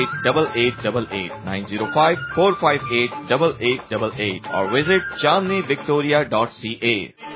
8888 905-458-8888 or visit chandnivictoria.ca.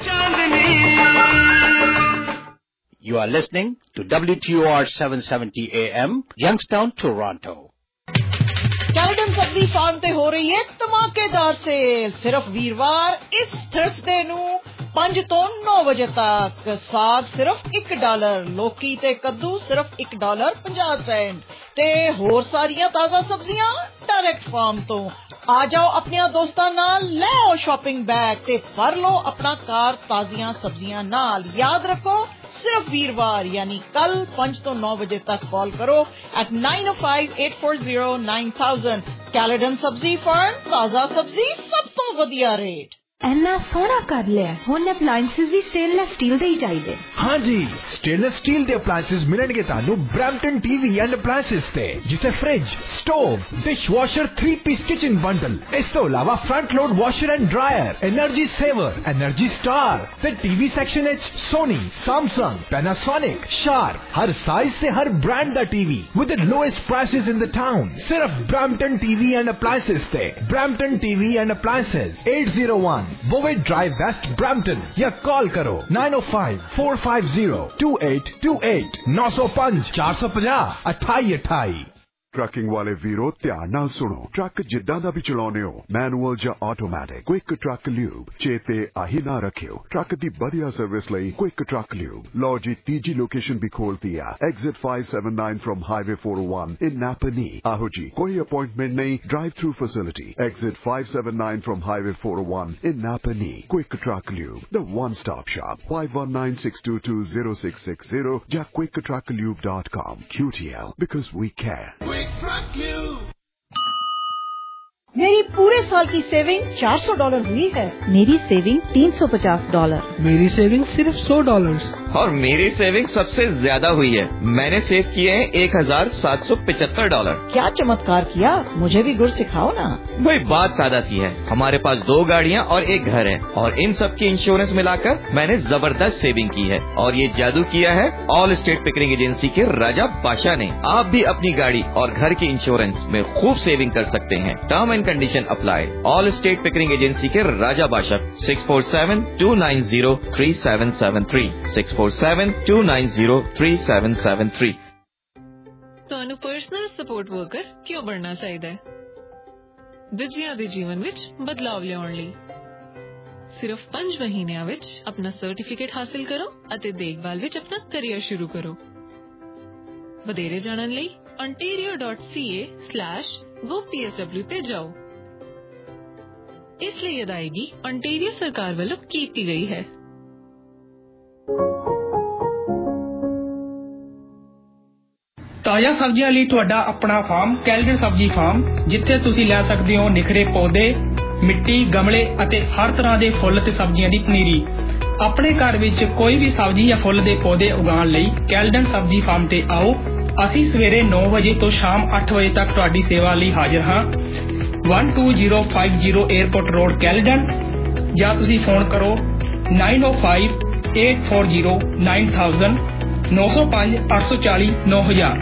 You are listening to WTOR 770 AM, Youngstown, Toronto. Caledon सब्जी farm ते हो रही है धमाकेदार सेल सिर्फ वीरवार इस थर्सडे नू 5 ਤੋਂ 9 ਵਜੇ ਤੱਕ ਸਾਗ ਸਿਰਫ $1 ਲੋਕੀ ਤੇ ਕੱਦੂ ਸਿਰਫ $1.50 ਤੇ ਹੋਰ ਸਾਰੀਆਂ ਤਾਜ਼ਾ ਸਬਜ਼ੀਆਂ ਡਾਇਰੈਕਟ ਫਾਰਮ ਤੋਂ ਆ ਜਾਓ ਆਪਣੇ ਦੋਸਤਾਂ ਨਾਲ ਲੈ ਆਓ ਸ਼ਾਪਿੰਗ ਬੈਗ ਤੇ ਭਰ ਲਓ ਆਪਣਾ ਕਾਰ ਤਾਜ਼ੀਆਂ ਸਬਜ਼ੀਆਂ ਨਾਲ ਯਾਦ ਰੱਖੋ सिर्फ वीरवार यानी कल 5 ਤੋਂ 9 ਵਜੇ तक कॉल करो at 9058409000 कैलेडन सब्जी फर्म ताजा सब्जी सब तो वधिया रेट ਐਨਾ ਸੋਹਣਾ ਕਰ ਲਿਆ ਹੁਣ ਅਪਲਾਈਐਂਸਸ ਵੀ ਸਟੇਨਲੈਸ ਸਟੀਲ ਦੇ ਹੀ ਚਾਹੀਦੇ हाँ जी स्टेनलेस स्टील ਦੇ ਅਪਲਾਈਐਂਸਸ ਮਿਲਣਗੇ ਤੁਹਾਨੂੰ ਬ੍ਰੈਂਪਟਨ ਟੀਵੀ ਐਂਡ ਅਪਲਾਈਐਂਸਸ ਤੇ ਜਿੱਥੇ fridge stove dishwasher 3-piece kitchen bundle ਇਸ ਤੋਂ ਇਲਾਵਾ front load washer and dryer energy saver energy star ਤੇ ਟੀਵੀ ਸੈਕਸ਼ਨ ਵਿੱਚ ਸੋਨੀ ਸੈਮਸੰਗ ਪੈਨਾਸੋਨਿਕ ਸ਼ਾਰਪ ਹਰ ਸਾਈਜ਼ ਤੇ ਹਰ ਬ੍ਰਾਂਡ ਦਾ TV with the lowest prices in the town सिर्फ ब्रैम्पटन टीवी एंड अप्लायंसेस ते Brampton TV and appliances 801 Bovett Drive West Brampton या call करो 905-450-2828 905 450 2828 ट्रकिंग वाले वीरो ध्यान नाल सुनो ट्रक जिद्दां दा भी चलाउने हो मैनुअल जां ऑटोमैटिक क्विक ट्रक ल्यूब चेते आही ना रखियो ट्रक दी बढ़िया सर्विस लई क्विक ट्रक ल्यूब लो जी तीजी लोकेशन भी खोलती है exit 579 from highway 401 in Napanee आहो जी कोई अपॉइंटमेंट नहीं drive through facility exit 579 from highway 401 in Napanee quick truck lube the one stop shop 5196220660 या quicktrucklube.com QTL because we care मेरी पूरे साल की सेविंग $400 हुई है मेरी सेविंग $350 मेरी सेविंग सिर्फ $100 और मेरी सेविंग सबसे ज्यादा हुई है मैंने सेव किए हैं $1775 क्या चमत्कार किया मुझे भी गुर सिखाओ ना वही बात सादा सी है हमारे पास 2 गाड़ियाँ और 1 घर है और इन सब की इंश्योरेंस मिलाकर मैंने जबरदस्त सेविंग की है और ये जादू किया है ऑल स्टेट पिकरिंग एजेंसी के राजा बादशाह ने आप भी अपनी गाड़ी और घर की इंश्योरेंस में खूब सेविंग कर सकते हैं term and condition apply all state Pickering agency के राजा बादशाह 647-290-3773 647-290-3773 ਤੁਹਾਨੂੰ ਪਰਸਨਲ ਸਪੋਰਟ ਵਰਕਰ ਕਿਉਂ ਬਣਨਾ ਚਾਹੀਦਾ ਹੈ ਦਿੱਜਿਆਂ ਦੇ ਜੀਵਨ ਵਿੱਚ ਬਦਲਾਵ ਲਿਆਉਣ ਲਈ ਸਿਰਫ 5 ਮਹੀਨਿਆਂ ਵਿੱਚ ਆਪਣਾ ਸਰਟੀਫਿਕੇਟ ਹਾਸਲ ਕਰੋ ਅਤੇ ਦੇਖਭਾਲ ਵਿੱਚ ਆਪਣਾ ਕੈਰੀਅਰ ਸ਼ੁਰੂ ਕਰੋ ਵਧੇਰੇ ਜਾਣਨ ਲਈ ontario.ca/gopsw ਤੇ ਜਾਓ ਇਸ ਲਈ ਅਦਾਇਗੀ ontario ਸਰਕਾਰ ਵੱਲੋਂ ਕੀਤੀ ਗਈ ਹੈ ਤਾਜ਼ਾ ਸਬਜ਼ੀਆਂ ਲਈ ਤੁਹਾਡਾ ਆਪਣਾ ਫਾਰਮ ਕੈਲਡਨ ਸਬਜ਼ੀ ਫਾਰਮ ਜਿੱਥੇ ਤੁਸੀਂ ਲੈ ਸਕਦੇ ਹੋ ਨਿਖਰੇ ਪੌਦੇ ਮਿੱਟੀ ਗਮਲੇ ਅਤੇ ਹਰ ਤਰ੍ਹਾਂ ਦੇ ਫੁੱਲ ਤੇ ਸਬਜ਼ੀਆਂ ਦੀ ਪਨੀਰੀ ਆਪਣੇ ਘਰ ਵਿੱਚ ਕੋਈ ਵੀ ਸਬਜ਼ੀ ਜਾਂ ਫੁੱਲ ਦੇ ਪੌਦੇ ਉਗਾਉਣ ਲਈ ਕੈਲਡਨ ਸਬਜ਼ੀ ਫਾਰਮ ਤੇ ਆਓ ਅਸੀਂ ਸਵੇਰੇ 9 ਵਜੇ ਤੋਂ ਸ਼ਾਮ 8 ਵਜੇ ਤੱਕ ਤੁਹਾਡੀ ਸੇਵਾ ਲਈ ਹਾਜ਼ਰ ਹਾਂ 12050 에어ਪੋਰਟ ਰੋਡ ਕੈਲਡਨ ਜਾਂ ਤੁਸੀਂ ਫੋਨ ਕਰੋ 9058409000 905-840-9000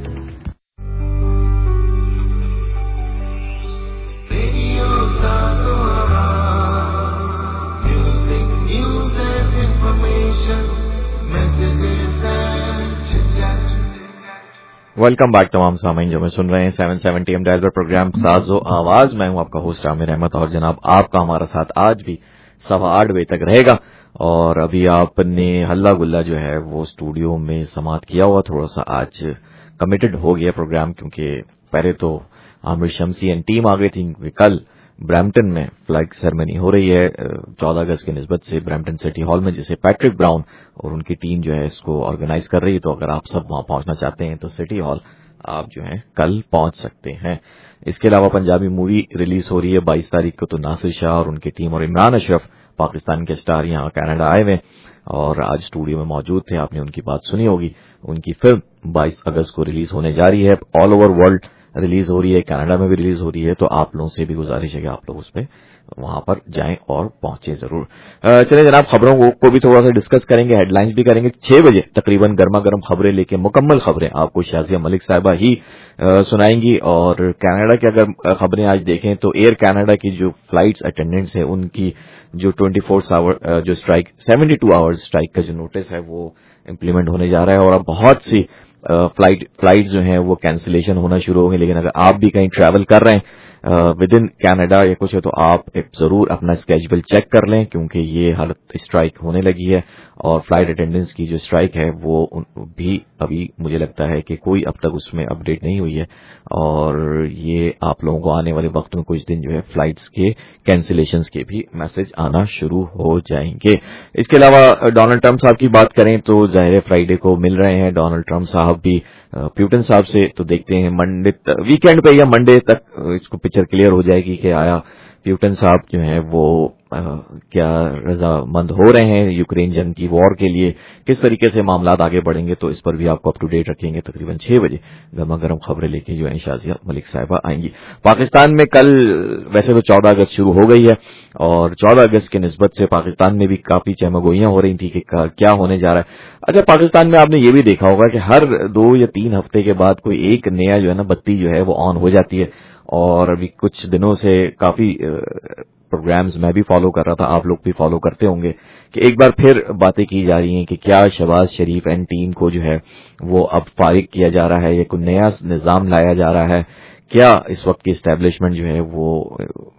वेलकम बैक तमाम सामीन जो मैं सुन रहे हैं 770 AM डायल पर प्रोग्राम साजो आवाज मैं हूं आपका होस्ट आमिर अहमद और जनाब आपका हमारा साथ आज भी 8:15 बजे तक रहेगा और अभी आपने हल्ला गुल्ला जो है वो स्टूडियो में समाप्त किया हुआ थोड़ा सा आज कमिटेड हो गया प्रोग्राम क्योंकि पहले तो आमिर शमसी एंड टीम आ गई थी कल ब्रैम्पटन में फ्लैग सेरेमनी हो रही है 14 अगस्त की निस्बत से ब्रैम्पटन सिटी हॉल में जिसे पैट्रिक ब्राउन और उनकी टीम जो है इसको ऑर्गेनाइज कर रही है तो अगर आप सब वहां पहुंचना चाहते हैं तो सिटी हॉल आप जो है कल पहुंच सकते हैं। इसके अलावा पंजाबी मूवी रिलीज हो रही है 22 तारीख को तो नासिर शाह और उनकी टीम और इमरान अशरफ पाकिस्तान के स्टार यहाँ कनाडा आए हुए और आज स्टूडियो में मौजूद थे आपने उनकी बात सुनी होगी। उनकी फिल्म 22 अगस्त को रिलीज होने जा रही है ऑल ओवर वर्ल्ड रिलीज हो रही है, कनाडा में भी रिलीज हो रही है, तो आप लोगों से भी गुजारिश है कि आप लोग उसमें वहां पर जाएं और पहुंचे जरूर। चलिए जनाब, खबरों को भी थोड़ा सा डिस्कस करेंगे, हेडलाइंस भी करेंगे। 6 बजे तकरीबन गर्मा गर्म खबरें लेके, मुकम्मल खबरें आपको शाजिया मलिक साहिबा ही सुनाएंगी। और कनाडा की अगर खबरें आज देखें तो एयर कनाडा की जो फ्लाइट्स अटेंडेंट्स हैं उनकी जो 24 आवर जो स्ट्राइक 72 आवर्स स्ट्राइक का जो नोटिस है वो इम्प्लीमेंट होने जा रहा है। और अब बहुत सी फ्लाइट जो हैं वो कैंसिलेशन होना शुरू हो गई। लेकिन अगर आप भी कहीं ट्रैवल कर रहे हैं विद इन कैनेडा या कुछ है तो आप जरूर अपना स्केड्यूल चेक कर लें, क्योंकि ये हालत स्ट्राइक होने लगी है। और फ्लाइट अटेंडेंट्स की जो स्ट्राइक है वो भी अभी मुझे लगता है कि कोई अब तक उसमें अपडेट नहीं हुई है, और ये आप लोगों को आने वाले वक्त में कुछ दिन जो है फ्लाइट्स के कैंसिलेशंस के भी मैसेज आना शुरू हो जाएंगे। इसके अलावा डोनाल्ड ट्रंप साहब की बात करें तो ज़ाहिर फ्राइडे को मिल रहे हैं डोनाल्ड ट्रंप साहब भी प्यूटन साहब से, तो देखते हैं मंडे वीकेंड पे या मंडे तक इसको पिक्चर क्लियर हो जाएगी कि आया प्यूटन साहब जो है वो क्या रजामंद हो रहे हैं यूक्रेन जंग की वॉर के लिए, किस तरीके से मामला आगे बढ़ेंगे, तो इस पर भी आपको अप टू डेट रखेंगे। तकरीबन 6 बजे गर्मा गर्म खबरें लेके जो है शाजिया मलिक साहिबा आएंगी। पाकिस्तान में कल वैसे तो 14 अगस्त शुरू हो गई है, और 14 अगस्त की निस्बत से पाकिस्तान में भी काफी चहमगोइयां हो रही थी कि क्या होने जा रहा है। अच्छा, पाकिस्तान में आपने ये भी देखा होगा कि हर 2 या 3 हफ्ते के बाद कोई एक नया जो है ना बत्ती जो है वो ऑन हो जाती है। और अभी कुछ दिनों से काफी प्रोग्राम्स मैं भी फॉलो कर रहा था, आप लोग भी फॉलो करते होंगे, कि एक बार फिर बातें की जा रही हैं कि क्या शहबाज शरीफ एंड टीम को जो है वो अब फारिग किया जा रहा है या कोई नया निजाम लाया जा रहा है, क्या इस वक्त की एस्टेब्लिशमेंट जो है वो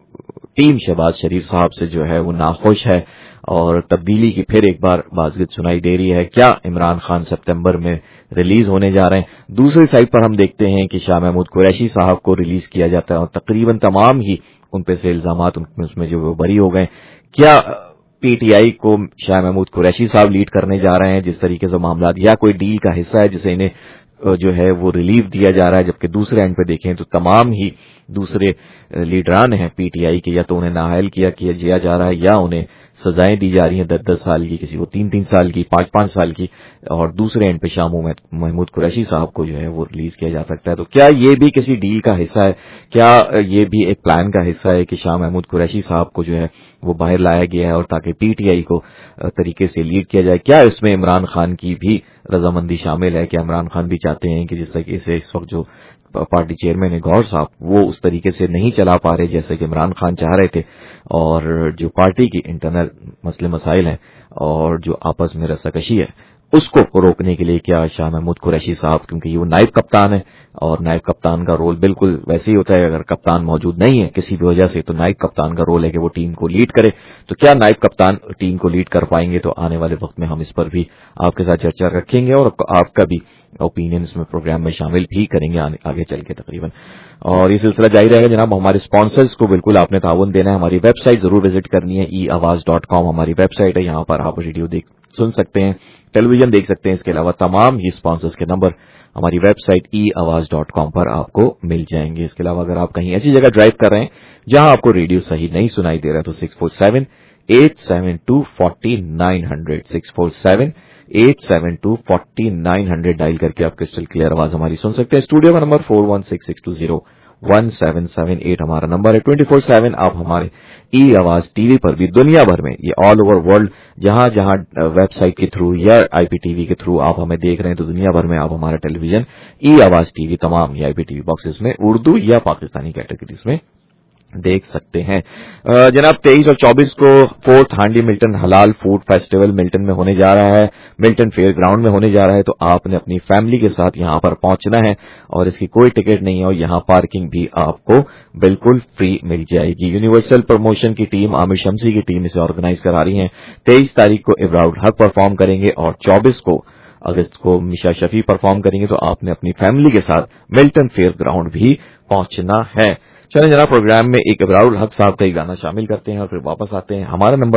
टीम शहबाज शरीफ साहब से जो है वो नाखुश है और तब्दीली की फिर एक बार बाज़गित सुनाई दे रही है, क्या इमरान खान सितंबर में रिलीज होने जा रहे हैं। दूसरी साइड पर हम देखते हैं कि शाह महमूद कुरैशी साहब को रिलीज किया जाता है और तकरीबन तमाम ही उन पे से इल्जामात उसमें जो वो बरी हो गए। क्या पीटीआई को शाह महमूद कुरैशी साहब लीड करने जा रहे हैं जिस तरीके से मामला, या कोई डील का हिस्सा है जिसे इन्हें जो है वो रिलीफ दिया जा रहा है, जबकि दूसरे एंड पे देखें तो तमाम ही दूसरे लीडरान हैं पीटीआई के, या तो उन्हें नाअहल किया जा रहा है या उन्हें सजाएं दी जा रही हैं 10-10 साल की, किसी को 3-3 साल की, 5-5 साल की, और दूसरे एंड पे शाह महमूद कुरैशी साहब को जो है वो रिलीज किया जा सकता है। तो क्या ये भी किसी डील का हिस्सा है, क्या ये भी एक प्लान का हिस्सा है कि शाह महमूद कुरैशी साहब को जो है वो बाहर लाया गया है और ताकि पीटीआई को तरीके से लीड किया जाए। क्या इसमें इमरान खान की भी रजामंदी शामिल है, क्या इमरान खान भी चाहते हैं कि जिस तरीके से इस वक्त जो पार्टी चेयरमैन है गौहर साहब वो उस तरीके से नहीं चला पा रहे जैसे कि इमरान खान चाह रहे थे, और जो पार्टी की इंटरनल मसले मसाइल हैं और जो आपस में रस्साकशी है उसको रोकने के लिए क्या शाह महमूद कुरैशी साहब, क्योंकि वो नायब कप्तान है और नायब कप्तान का रोल बिल्कुल वैसे ही होता है, अगर कप्तान मौजूद नहीं है किसी भी वजह से तो नायब कप्तान का रोल है कि वो टीम को लीड करे, तो क्या नायब कप्तान टीम को लीड कर पाएंगे। तो आने वाले वक्त में हम इस पर भी आपके साथ चर्चा रखेंगे और आपका भी ओपिनियन इसमें प्रोग्राम में शामिल भी करेंगे आगे चल के तकरीबन। और ये सिलसिला जारी रहेगा जनाब। हमारे स्पॉन्सर्स को बिल्कुल आपने ताउन देना है, हमारी वेबसाइट जरूर विजिट करनी है, eawaz.com हमारी वेबसाइट है, यहाँ पर आप रेडियो सुन सकते हैं, टेलीविजन देख सकते हैं। इसके अलावा तमाम ही स्पॉन्सर्स के नंबर हमारी वेबसाइट eawaz.com पर आपको मिल जाएंगे। इसके अलावा अगर आप कहीं ऐसी जगह ड्राइव कर रहे हैं जहां आपको रेडियो सही नहीं सुनाई दे रहा तो 647-872-4900 647-872-4900 डायल करके आप क्रिस्टल क्लियर आवाज हमारी सुन सकते हैं। स्टूडियो का नंबर 4166201778 हमारा नंबर है। 24/7 आप हमारे ई आवाज टीवी पर भी दुनिया भर में, ये ऑल ओवर वर्ल्ड, जहां जहां वेबसाइट के थ्रू या आईपीटीवी के थ्रू आप हमें देख रहे हैं तो दुनिया भर में आप हमारा टेलीविजन ई आवाज टीवी तमाम ये आईपीटीवी बॉक्सेस में उर्दू या पाकिस्तानी कैटेगरीज में देख सकते हैं। जनाब 23 और 24 को 4th हांडी मिल्टन हलाल फूड फेस्टिवल मिल्टन में होने जा रहा है, मिल्टन फेयर ग्राउंड में होने जा रहा है, तो आपने अपनी फैमिली के साथ यहां पर पहुंचना है और इसकी कोई टिकट नहीं है और यहां पार्किंग भी आपको बिल्कुल फ्री मिल जाएगी। यूनिवर्सल प्रमोशन की टीम, आमिर शमसी की टीम इसे ऑर्गेनाइज करा रही है। 23 तारीख को इब्राउल हक परफॉर्म करेंगे और 24 अगस्त को मिशा शफी परफॉर्म करेंगे, तो आपने अपनी फैमिली के साथ मिल्टन फेयर ग्राउंड भी पहुंचना है। चलें जनाब, प्रोग्राम में एक इब्राउल हक साहब का ही गाना शामिल करते हैं और फिर वापस आते हैं। हमारा नंबर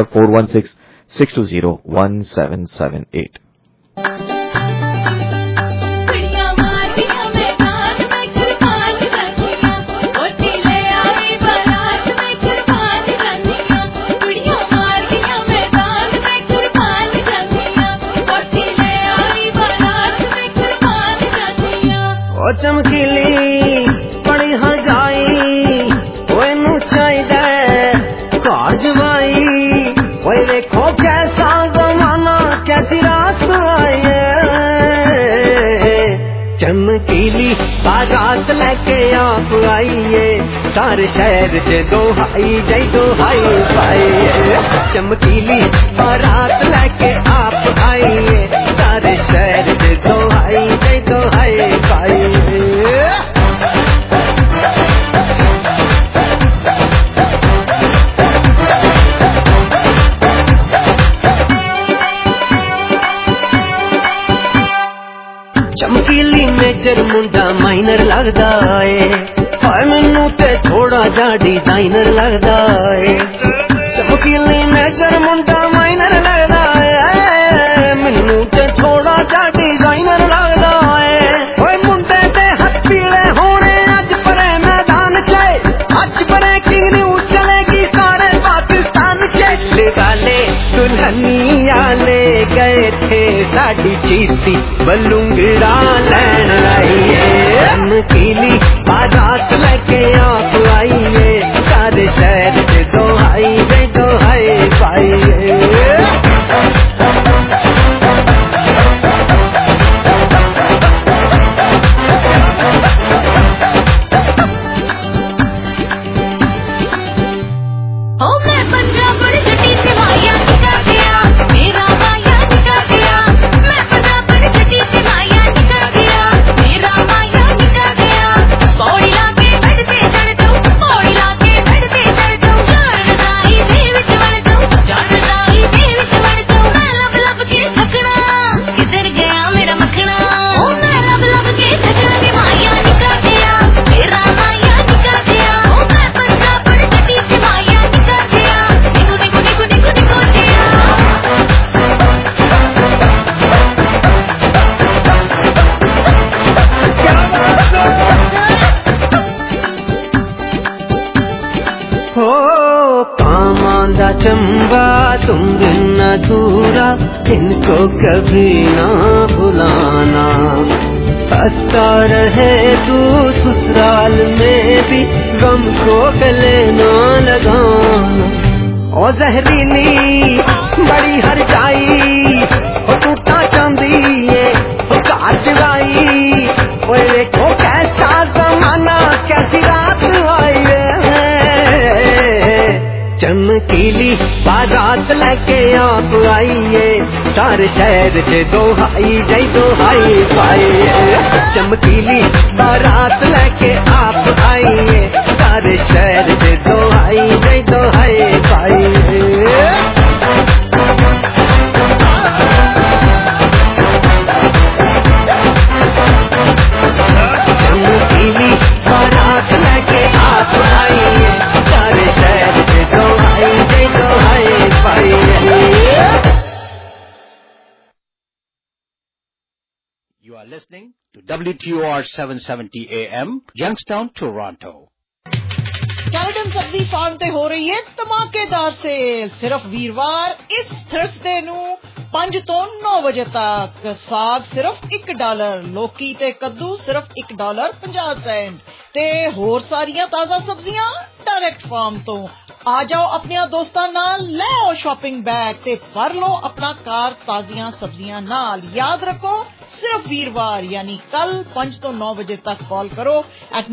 4166201778। चमकीली लेके आप आइए सारे शहर से दोहाई जय दोहाई पाइए चमकीली बारात लेके आप आइए सारे शहर से दोहाई जय दोहाई पाइए चमकीली मेजर मुंडा माइनर लगदा है हाय मैनू ते थोड़ा जा डिजाइनर लगदा है चमकीली मेजर मुंडा माइनर लगदा है मैनू ते थोड़ा जा डिजाइनर लगदा है ओए मुंडे ते हाथ पीले होने अज परे मैदान च अज परे की न्यूज़ चलेगी सारे पाकिस्तान च गाले दुल्हनिया ले गए थे साड़ी चीती बलूंगड़ा लैन आइए चमकीली बारात लेके आप आइए सारे शहर से दोहाई जय दोहाई पाइए चंबा तुम बिन अधूरा इनको कभी ना भुलाना हंसता रहे तू ससुराल में भी गम को गले ना लगाना ओ जहरीली बड़ी हर जाई ओ टूटा चांदी है ओ काजवाई ओ देखो कैसा जमाना कैसी रात आई है चमकीली बारात लेके आप आइए सारे शहर से दोहाई जय दोहाई पाइए चमकीली बारात लेके आप आइए सारे शहर से दोहाई जय दोहाई पाइए चमकीली बारात लेके आप आइए सारे शहर से दोहाई जय दोहाई पाइए You are listening to WTOR 770 AM, Youngstown, Toronto. Caledon सब्जी फार्म ते हो रही है धमाकेदार सेल सिर्फ वीरवार इस थर्सडे नू 5 ਤੋਂ 9 ਵਜੇ ਤੱਕ ਸਾਗ ਸਿਰਫ $1 ਲੋਕੀ ਤੇ ਕੱਦੂ ਸਿਰਫ $1.50 ਤੇ ਹੋਰ ਸਾਰੀਆਂ ਤਾਜ਼ਾ ਸਬਜ਼ੀਆਂ ਡਾਇਰੈਕਟ ਫਾਰਮ ਤੋਂ आ जाओ अपने दोस्तां नाल ले आओ शॉपिंग बैग ते भर लो अपना कार ताजियां सब्जियां नाल याद रखो सिर्फ वीरवार यानी कल 5 ਤੋਂ 9 ਵਜੇ तक कॉल करो at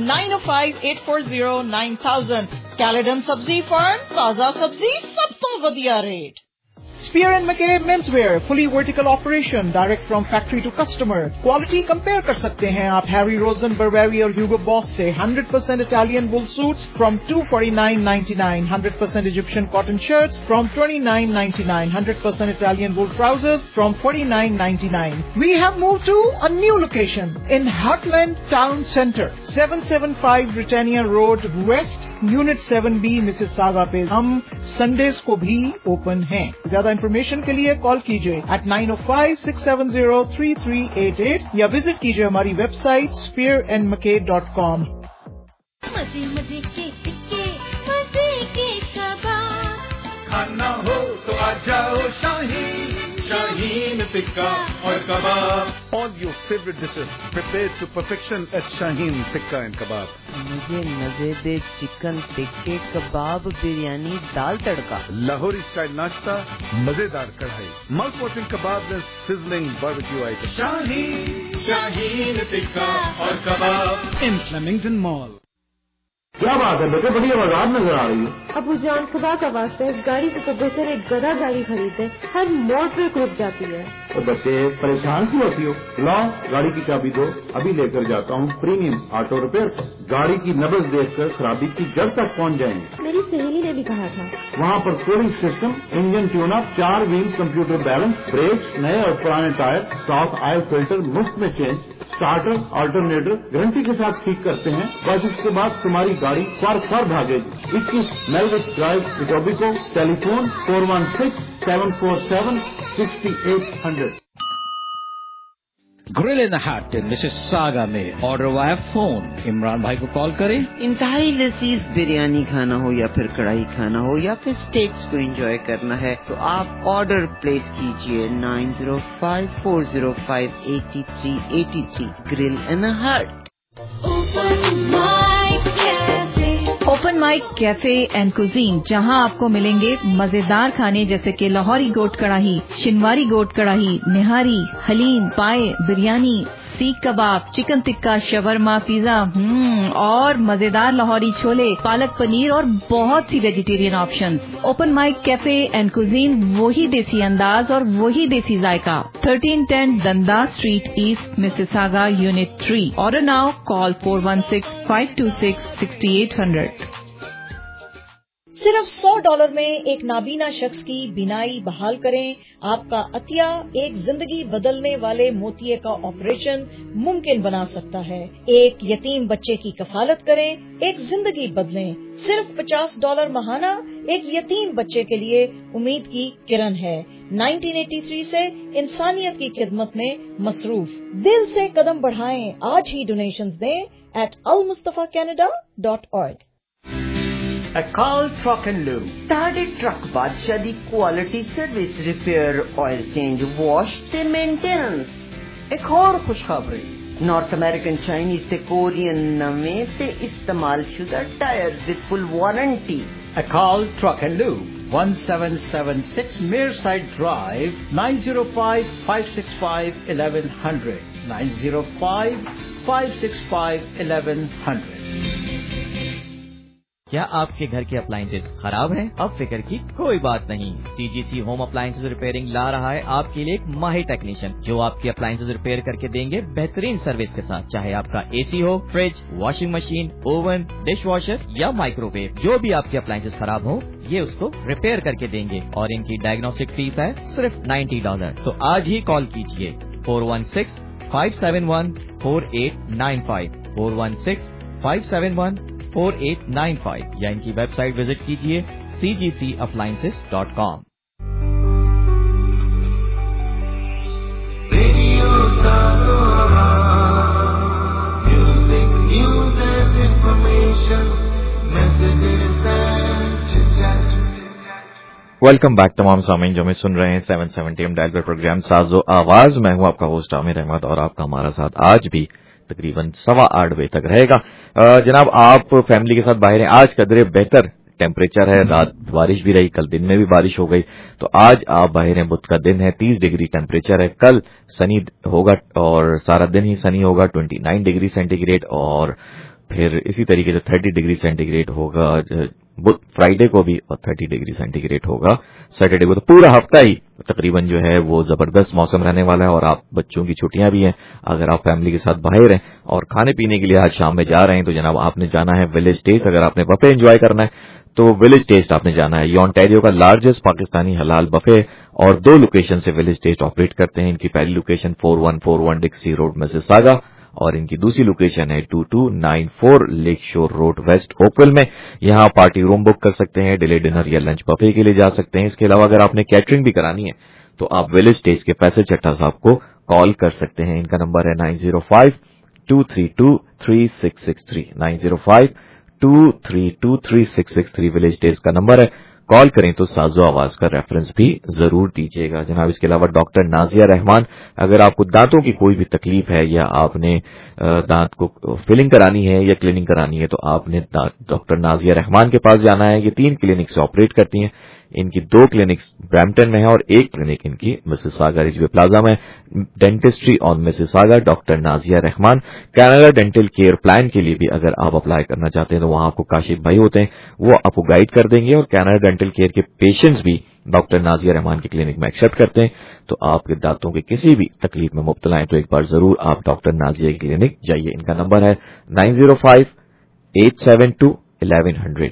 9058409000 कैलेडन सब्जी फर्म ताजा सब्जी सब तो वधिया rate Spear & Mackay Menswear, fully vertical operation, direct from factory to customer. Quality compare कर सकते हैं आप Harry Rosen, Burberry और Hugo Boss से 100% Italian wool suits from $249.99, 100% Egyptian cotton shirts from $29.99, 100% Italian wool trousers from $49.99. We have moved to a new location in Heartland Town Centre, 775 Britannia Road West, Unit 7B, Mississauga पे हम Sundays को भी open हैं. ज्यादा information के लिए call कीजिए at 905-670-3388 या विजिट कीजिए हमारी वेबसाइट spearandmackay.com. मजे मजे के टिक्के, मजे के कबाब, खाना हो तो आ जाओ Shaheen, Shaheen tikka or kebab. All your favorite dishes prepared to perfection at Shaheen Tikka and Kebab. मुझे मजे दे चिकन टिक्के कबाब बिरयानी दाल तड़का. Lahori style nashta, मजेदार कढ़ाई, mouth-watering kebabs and sizzling barbecue items. Shaheen Tikka or Kebab in Flemington Mall. क्या बात है बेटे, बड़ी आवाज नजर आ रही है. अबू जान खुदा का वास्ता इस गाड़ी से तो बेहतर एक गधा गाड़ी खरीदे, हर मोड़ पे रुक जाती है. तो बच्चे परेशान क्यों होती हो? लाओ गाड़ी की चाबी दो, अभी लेकर जाता हूँ प्रीमियम ऑटो रिपेयर. गाड़ी की नब्ज देखकर खराबी की जड़ तक पहुँच जाएंगे. मेरी सहेली ने भी कहा था. वहाँ पर cooling system, engine tune up, 4 wheel computer balance, brakes, नए और पुराने टायर, साफ ऑयल फिल्टर मुफ्त में चेंज, स्टार्टर ऑल्टरनेटर गारंटी के साथ ठीक करते हैं. बस इसके बाद तुम्हारी गाड़ी फर भागेगी. 21 मेलविच drive Etobicoke. Telephone 416-747-6800. Grill in the hut in Mississauga में ऑर्डर वाया फोन. इमरान भाई को कॉल करें. इंतहाई लजीज बिरयानी खाना हो या फिर कढ़ाई खाना हो या फिर स्टेक्स को एंजॉय करना है तो आप ऑर्डर प्लेस कीजिए 9054058383. Grill in the hut. Open mic cafe and cuisine, जहां आपको मिलेंगे मजेदार खाने जैसे कि लाहौरी गोट कढ़ाई, शिनवारी गोट कढ़ाई, निहारी, हलीम, पाए, बिरयानी, सीख कबाब, चिकन टिक्का, शवरमा, पिज्जा और मजेदार लाहौरी छोले, पालक पनीर और बहुत सी vegetarian options. Open mic cafe and cuisine, वही देसी अंदाज और वही देसी जायका. 1310 Dundas street east, Mississauga, unit 3. Order now. Call 416-526-6800. सिर्फ $100 में एक नाबीना शख्स की बिनाई बहाल करें. आपका अतिया एक जिंदगी बदलने वाले मोतिये का ऑपरेशन मुमकिन बना सकता है. एक यतीम बच्चे की कफालत करें, एक जिंदगी बदलें. सिर्फ $50 महाना एक यतीम बच्चे के लिए उम्मीद की किरण है. 1983 से इंसानियत की खिदमत में मसरूफ. दिल से कदम बढ़ाएं. आज ही डोनेशंस दें at almustafacanada.org. Akal Truck and Lube. ताड़े ट्रक बादशाह दी quality service, repair, oil change, wash ते मेंटेनेंस. एक और खुशखबरी. नॉर्थ अमेरिकन, चाइनीज ते कोरियन नवे ते इस्तेमाल शुदा tyres with full warranty. Akal Truck and Lube, 1776 Mearside Drive, 905-565-1100. 905-565-1100. क्या आपके घर के अप्लायंसेज खराब हैं? अब फिक्र की कोई बात नहीं. सीजीसी होम अप्लायंसेज रिपेयरिंग ला रहा है आपके लिए एक माहिर टेक्नीशियन जो आपके अप्लायंसेज रिपेयर करके देंगे बेहतरीन सर्विस के साथ. चाहे आपका एसी हो, fridge, washing machine, oven, dishwasher या माइक्रोवेव, जो भी आपके अप्लायंसेज खराब हो ये उसको रिपेयर करके देंगे और इनकी डायग्नोस्टिक फीस है सिर्फ $90. तो आज ही कॉल कीजिए 416-571-4895, 416-571-4895 या इनकी वेबसाइट विजिट कीजिए cgcappliances.com. वेलकम बैक तमाम सामीन जो में सुन रहे हैं 770 AM डायल पर प्रोग्राम साजो आवाज. मैं हूं आपका होस्ट आमिर अहमद और आपका हमारा साथ आज भी तकरीबन 8:15 बजे तक रहेगा. जनाब आप फैमिली के साथ बाहर हैं. आज कदरे बेहतर टेम्परेचर है. रात बारिश भी रही, कल दिन में भी बारिश हो गई. तो आज आप बाहर हैं. बुध का दिन है, 30 डिग्री टेम्परेचर है. कल सनी होगा और सारा दिन ही सनी होगा, 29 डिग्री सेंटीग्रेड. और फिर इसी तरीके से 30 डिग्री सेंटीग्रेड होगा फ्राइडे को भी और 30 डिग्री सेंटीग्रेड होगा सैटरडे को. तो पूरा हफ्ता ही तकरीबन जो है वो जबरदस्त मौसम रहने वाला है. और आप बच्चों की छुट्टियां भी हैं. अगर आप फैमिली के साथ बाहर हैं और खाने पीने के लिए आज शाम में जा रहे हैं तो जनाब आपने जाना है विलेज टेस्ट. अगर आपने बफे एंजॉय करना है तो विलेज टेस्ट आपने जाना है. ये ओंटारियो का लार्जेस्ट पाकिस्तानी हलाल बफे और 2 लोकेशन से विलेज टेस्ट ऑपरेट करते हैं. इनकी पहली लोकेशन 4141 डिक्सी रोड मिसिसागा और इनकी दूसरी लोकेशन है 2294 लेक शोर रोड वेस्ट ओकविल में. यहां पार्टी रूम बुक कर सकते हैं, डिले डिनर या लंच बफे के लिए जा सकते हैं. इसके अलावा अगर आपने कैटरिंग भी करानी है तो आप विलेज टेस्ट के फैसल चट्टा साहब को कॉल कर सकते हैं. इनका नंबर है 905-232-3663, 905-232-3663 विलेज टेस्ट का नंबर है. कॉल करें तो साजो आवाज का रेफरेंस भी जरूर दीजिएगा जनाब। इसके अलावा डॉक्टर नाजिया रहमान, अगर आपको दांतों की कोई भी तकलीफ है या आपने दांत को फिलिंग करानी है या क्लीनिंग करानी है तो आपने डॉक्टर नाजिया रहमान के पास जाना है। ये 3 क्लिनिक से ऑपरेट करती हैं। इनकी 2 क्लिनिक्स ब्रैम्पटन में है और 1 क्लिनिक इनकी मिसिसागा रिजवे प्लाजा में। Dentistry on Mississauga, doctor Nazia Rahman. Canada dental care plan के लिए भी अगर आप अप्लाई करना चाहते हैं तो वहां आपको काशिफ भाई होते हैं, वो आपको गाइड कर देंगे। और कनाडा डेंटल केयर के पेशेंट्स भी डॉक्टर नाजिया रहमान की क्लिनिक में एक्सेप्ट करते हैं। तो आपके दांतों की किसी भी तकलीफ में मुब्तला हैं तो एक बार जरूर आप डॉक्टर नाजिया की क्लिनिक जाइए। इनका नंबर है 905-872-1100,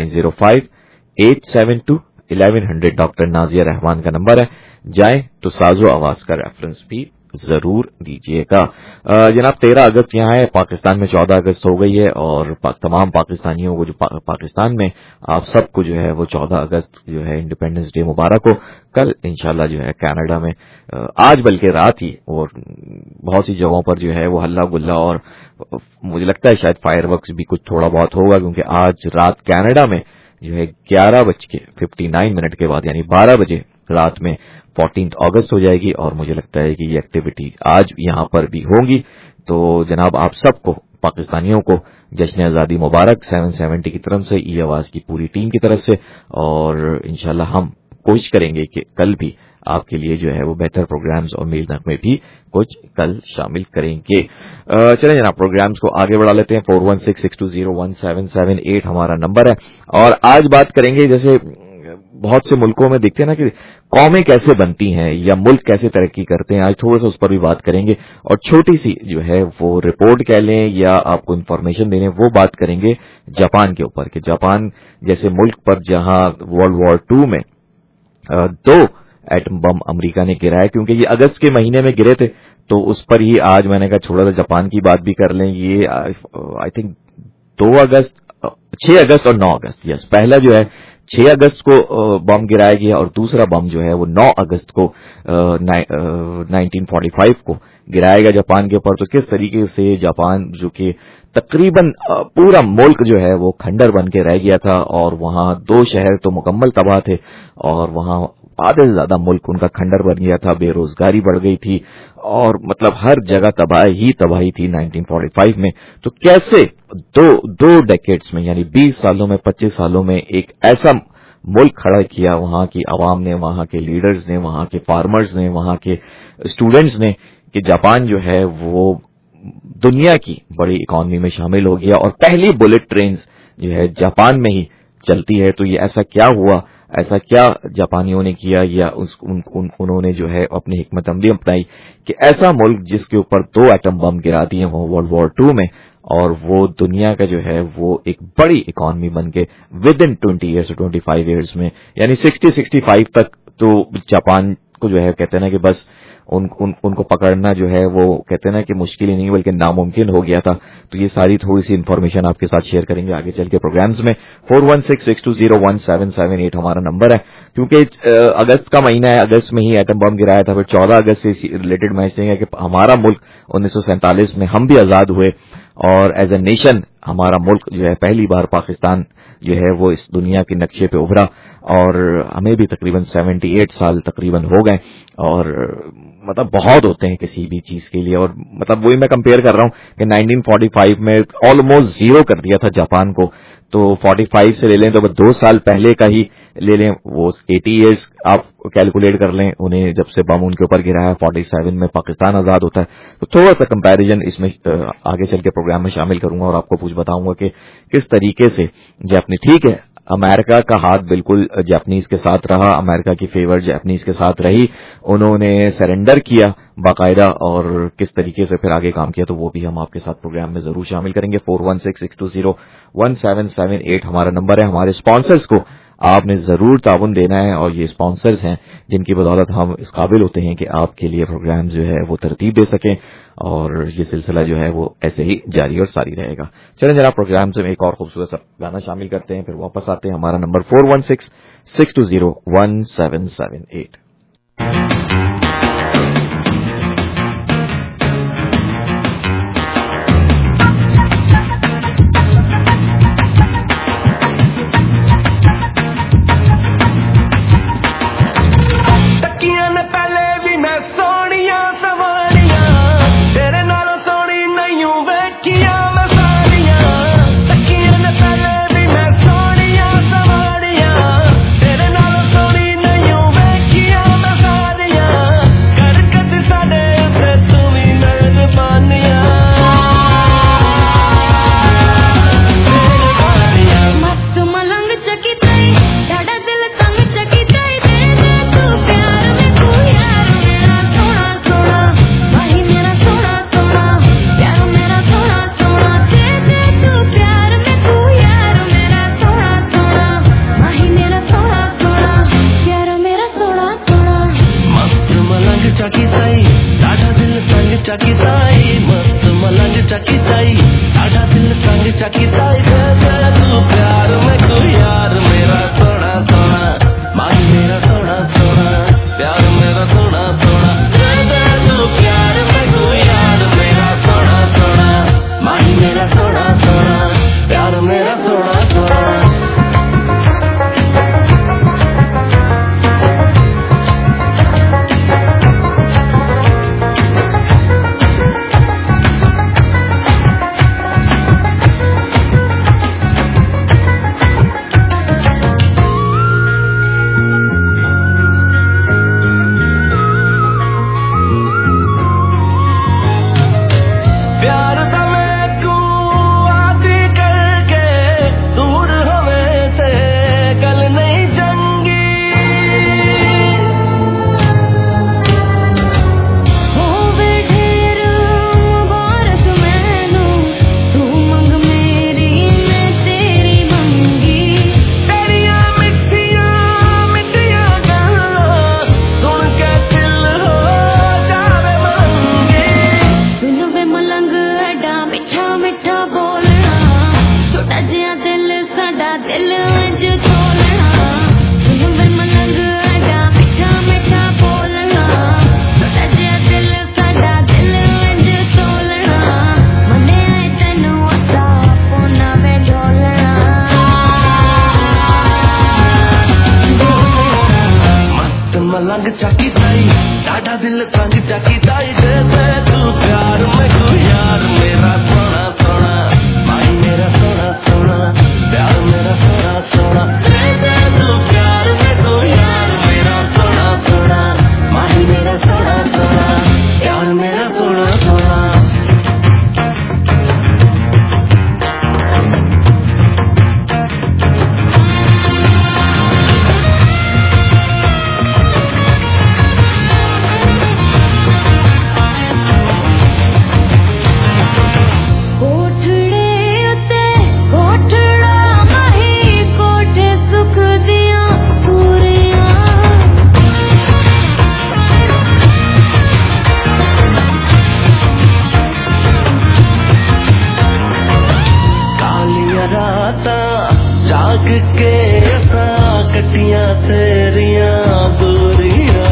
905-872-1100 डॉक्टर नाजिया रहमान का नंबर है। जाएं तो साजो आवाज का रेफरेंस भी जरूर दीजिएगा। जनाब 13 अगस्त यहाँ है, पाकिस्तान में 14 अगस्त हो गई है और तमाम पाकिस्तानियों को जो पाकिस्तान में आप सबको जो है वो 14 अगस्त जो है इंडिपेंडेंस डे मुबारक हो। कल इंशाल्लाह जो है कनाडा में आज बल्कि रात ही और बहुत सी जगहों पर जो है वो हल्ला गुल्ला और मुझे लगता है शायद फायरवर्क्स भी कुछ थोड़ा बहुत होगा, क्योंकि आज रात कनाडा में जो है 11:59 के बाद यानी 12 बजे रात में 14 अगस्त हो जाएगी और मुझे लगता है कि ये एक्टिविटी आज यहां पर भी होंगी। तो जनाब आप सबको पाकिस्तानियों को जश्न आजादी मुबारक 770 की तरफ से, ई आवाज की पूरी टीम की तरफ से। और इंशाल्लाह हम कोशिश करेंगे कि कल भी आपके लिए जो है वो बेहतर प्रोग्राम्स और मेल नगमे भी कुछ कल शामिल करेंगे। चलें जनाब प्रोग्राम्स को आगे बढ़ा लेते हैं। 4166201778 हमारा नंबर है और आज बात करेंगे, जैसे बहुत से मुल्कों में देखते हैं ना कि कौमें कैसे बनती हैं या मुल्क कैसे तरक्की करते हैं, आज थोड़ा सा उस पर भी बात करेंगे। और छोटी सी जो है वो रिपोर्ट कह लें या आपको इन्फॉर्मेशन देने वो बात करेंगे जापान के ऊपर कि जापान जैसे मुल्क पर जहां वर्ल्ड वॉर 2 में 2 एटम बम अमेरिका ने गिराया, क्योंकि ये अगस्त के महीने में गिरे थे तो उस पर ही आज मैंने कहा छोड़ा सा जापान की बात भी कर लें। ये आई थिंक 6 अगस्त और 9 अगस्त, यस, पहला जो है 6 अगस्त को बम गिराया गया और दूसरा बम जो है वो 9 अगस्त को 1945 को गिराया गया जापान के ऊपर। तो किस तरीके से जापान जो कि तकरीबन पूरा मुल्क जो है वो खंडर बन के रह गया था और वहां 2 शहर तो मुकम्मल तबाह थे और वहां आधे से ज्यादा मुल्क उनका खंडर बन गया था, बेरोजगारी बढ़ गई थी और मतलब हर जगह तबाही थी 1945 में। तो कैसे दो डेकेड्स में यानी 20 सालों में 25 सालों में एक ऐसा मुल्क खड़ा किया वहां की आवाम ने, वहां के लीडर्स ने, वहां के फार्मर्स ने, वहां के स्टूडेंट्स ने, कि जापान जो है वो दुनिया की बड़ी इकॉनमी में शामिल हो गया और पहली बुलेट ट्रेन जो है जापान में ही चलती है। तो ये ऐसा क्या हुआ, ऐसा क्या जापानियों ने किया या उन्होंने जो है अपनी हिकमत अमली अपनाई कि ऐसा मुल्क जिसके ऊपर 2 एटम बम गिरा दिए हों वर्ल्ड वॉर 2 में और वो दुनिया का जो है वो एक बड़ी इकॉनमी बन के विद इन 20 ईयर्स 25 ईयर्स में यानी 60-65 तक तो जापान को जो है कहते हैं ना कि बस उनको पकड़ना जो है वो कहते हैं ना कि मुश्किल ही नहीं बल्कि नामुमकिन हो गया था। तो ये सारी थोड़ी सी इन्फॉर्मेशन आपके साथ शेयर करेंगे आगे चल के प्रोग्राम्स में। 4166201778 हमारा नंबर है, क्योंकि अगस्त का महीना है, अगस्त में ही एटम बम गिराया था। फिर 14 अगस्त से रिलेटेड मैं इसलिए कि हमारा मुल्क 1947 में हम भी आजाद हुए और एज ए नेशन हमारा मुल्क जो है पहली बार पाकिस्तान जो है वो इस दुनिया के नक्शे पे उभरा और हमें भी तकरीबन 78 साल तकरीबन हो गए और मतलब बहुत होते हैं किसी भी चीज के लिए। और मतलब वही मैं कंपेयर कर रहा हूं कि 1945 में ऑलमोस्ट जीरो कर दिया था जापान को, तो 45 से ले लें तो 2 साल पहले का ही ले लें, वो 80 ईयर्स आप कैलकुलेट कर लें उन्हें जब से बम उनके ऊपर गिरा है। 47 में पाकिस्तान आजाद होता है। तो थोड़ा सा कंपैरिजन इसमें आगे चल के प्रोग्राम में शामिल करूंगा और आपको कुछ बताऊंगा कि किस तरीके से जापानी, ठीक है अमेरिका का हाथ बिल्कुल जापानीज के साथ रहा, अमेरिका की फेवर जापानीज के साथ रही, उन्होंने सरेंडर किया बाकायदा और किस तरीके से फिर आगे काम किया, तो वो भी हम आपके साथ प्रोग्राम में जरूर शामिल करेंगे। 4166201778 हमारा नंबर है। हमारे स्पॉन्सर्स को आपने जरूर ताउन देना है और ये स्पॉन्सर्स हैं जिनकी बदौलत हम इस काबिल होते हैं कि आपके लिए प्रोग्राम जो है वो तरतीब दे सकें और ये सिलसिला जो है वो ऐसे ही जारी और सारी रहेगा। चलें जरा प्रोग्राम से एक और खूबसूरत सा गाना शामिल करते हैं, फिर वापस आते हैं। हमारा नंबर 4166201778। चकीताई मस्त मलंग चकीताई आधा दिल संग चकीताई तू प्यार में तू यार मेरा थोड़ा थोड़ा मान मेरा थोड़ा थोड़ा प्यार मेरा थोड़ा थोड़ा तू प्यार में तू यार मेरा थोड़ा थोड़ा मान मेरा थोड़ा थोड़ा प्यार मेरा थोड़ा थोड़ा मलंग चकीताई डाढ़ा दिल तंग चकीताई दे तू प्यार में तू यार मेरा थोड़ा थोड़ा माई मेरा थोड़ा थोड़ा प्यार मेरा थोड़ा थोड़ा दे तू प्यार में तू यार मेरा थोड़ा थोड़ा माई मेरा थोड़ा थोड़ा प्यार मेरा थोड़ा थोड़ा जाग के कटियां तेरियां दूरियां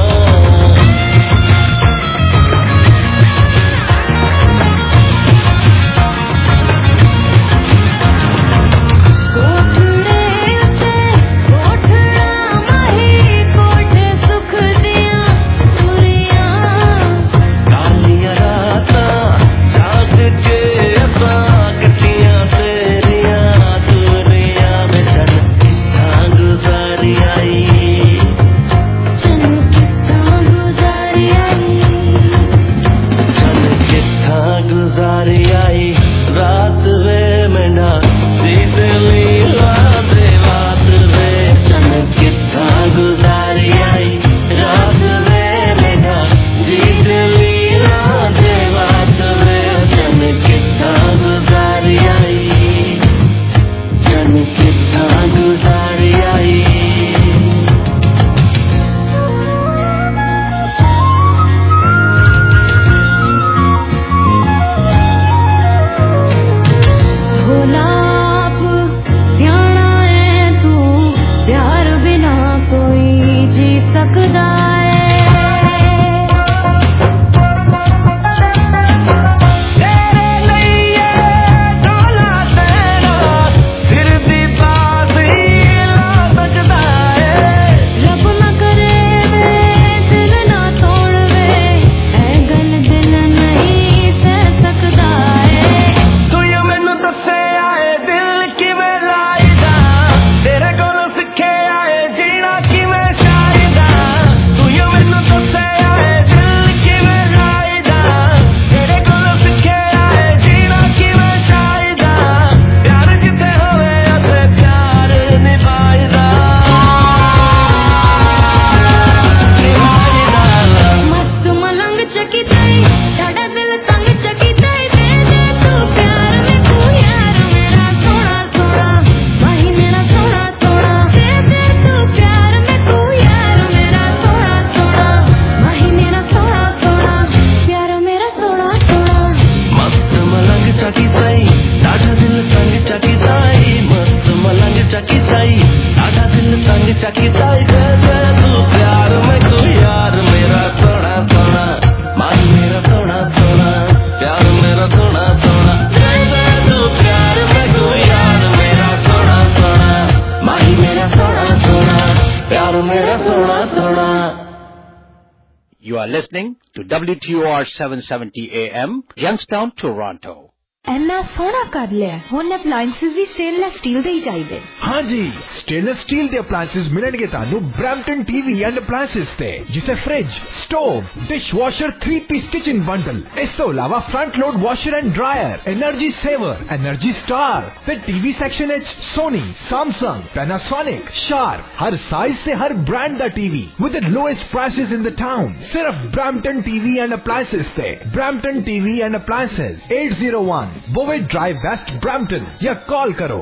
चकी ताई आधा दिल तंग चकी ताई दे दे तू प्यार में तू यार मेरा सोना सोना माही मेरा सोना सोना प्यार मेरा सोना सोना दे दे तू प्यार में तू यार मेरा सोना सोना माही मेरा सोना सोना प्यार मेरा सोना सोना. You are listening to WTOR 770 AM, Youngstown, Toronto. ਇੰਨਾ ਸੋਹਣਾ ਕਰ ਲਿਆ ਹੁਣ ਅਪਲਾਈਐਂਸਸ ਵੀ ਸਟੇਨਲੈਸ ਸਟੀਲ ਦੇ ਹੀ ਚਾਹੀਦੇ. हाँ जी, स्टेनलेस स्टील ਦੇ ਅਪਲਾਈਐਂਸਸ ਮਿਲਣਗੇ ਤੁਹਾਨੂੰ ਬ੍ਰੈਂਪਟਨ ਟੀਵੀ ਐਂਡ ਅਪਲਾਈਐਂਸਸ ਤੇ, ਜਿੱਥੇ fridge, stove, dishwasher 3-piece kitchen bundle, ਇਸ ਤੋਂ ਇਲਾਵਾ front load washer and dryer, energy saver, energy star ਤੇ ਟੀਵੀ ਸੈਕਸ਼ਨ ਵਿੱਚ ਸੋਨੀ, ਸੈਮਸੰਗ, ਪੈਨਾਸੋਨਿਕ, ਸ਼ਾਰਪ, ਹਰ ਸਾਈਜ਼ ਤੇ ਹਰ ਬ੍ਰਾਂਡ ਦਾ TV with the lowest prices in the town. ਸਿਰਫ ਬ੍ਰੈਂਪਟਨ ਟੀਵੀ ਐਂਡ ਅਪਲਾਈਐਂਸਸ ਤੇ. Brampton TV and appliances 801 Bovett Drive West, Brampton. या call करो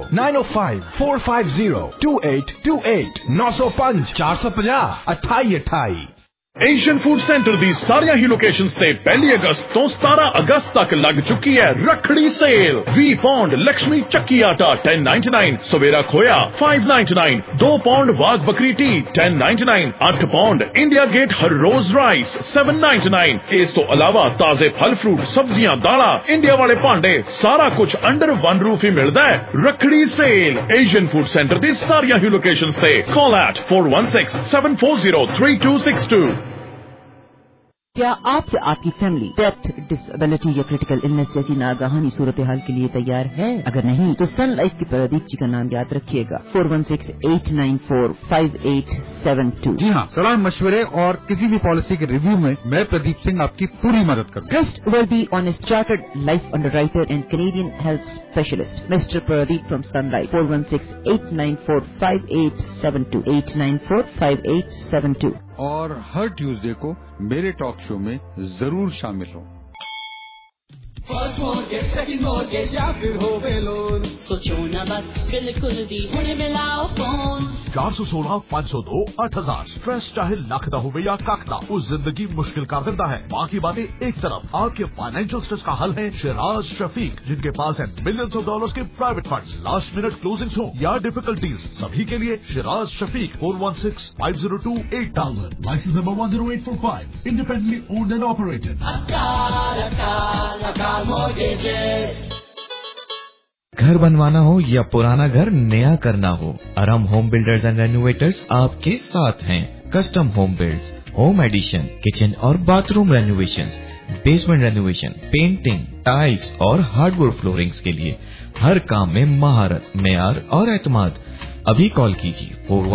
905-450-2828 905 450 2828. एशियन फूड सेंटर दी सारियां ही लोकेशंस ते 1 अगस्त तो 17 अगस्त तक लग चुकी है रखड़ी सेल. 20 पौंड लक्ष्मी चक्की आटा 10.99, सवेरा खोया 5.99, 2 pound Wagh Bakri tea 10.99, 8 pound India Gate हर रोज राइस 7.99. इस तो अलावा ताजे फल फ्रूट सब्जियां दाला इंडिया वाले भांडे सारा कुछ अंडर वन रूफ ही मिलता है. Rakhri sale Asian food centre दी सारियां ही लोकेशंस ते. Call at 416-740-3262. क्या आप या आपकी फैमिली डेथ, डिसेबिलिटी या क्रिटिकल इलनेस जैसी नागहानी सूरत हाल के लिए तैयार है? अगर नहीं तो सन लाइफ की प्रदीप जी का नाम याद रखिएगा. 416-894-5872. जी हाँ, सलाह मशवरे और किसी भी पॉलिसी के रिव्यू में मैं प्रदीप सिंह आपकी पूरी मदद करूँगा. Trustworthy, honest, chartered life underwriter and Canadian health specialist, Mr. Pradeep from Sun Life. 416-894-5872. 894-5872. और हर ट्यूसडे को मेरे टॉक शो में जरूर शामिल हो. फर्स्ट मॉर्गेज, सेकंड मॉर्गेज या फिर हो लोन, सोचो ना बस बिल्कुल भी हुणे मिलाओ फोन. 416-502-8000. स्ट्रेस चाहे लाख दा होवे या कख दा, उस जिंदगी मुश्किल कर देता है. बाकी बातें एक तरफ, आपके फाइनेंशियल स्ट्रेस का हल है शिराज शफीक, जिनके पास है मिलियंस ऑफ डॉलर्स के private funds. Last minute closings हो या डिफिकल्टीज, सभी के लिए Shiraz Shafiq. 416-502-8000. Licence number 10845. Independently owned and operated. घर बनवाना हो या पुराना घर नया करना हो, Arham home builders and renovators आपके साथ हैं. Custom home builds, home addition, kitchen और bathroom renovations, basement renovation, painting, tiles और हार्डवुड फ्लोरिंग्स के लिए हर काम में महारत, मेयार और एतमाद. अभी कॉल कीजिए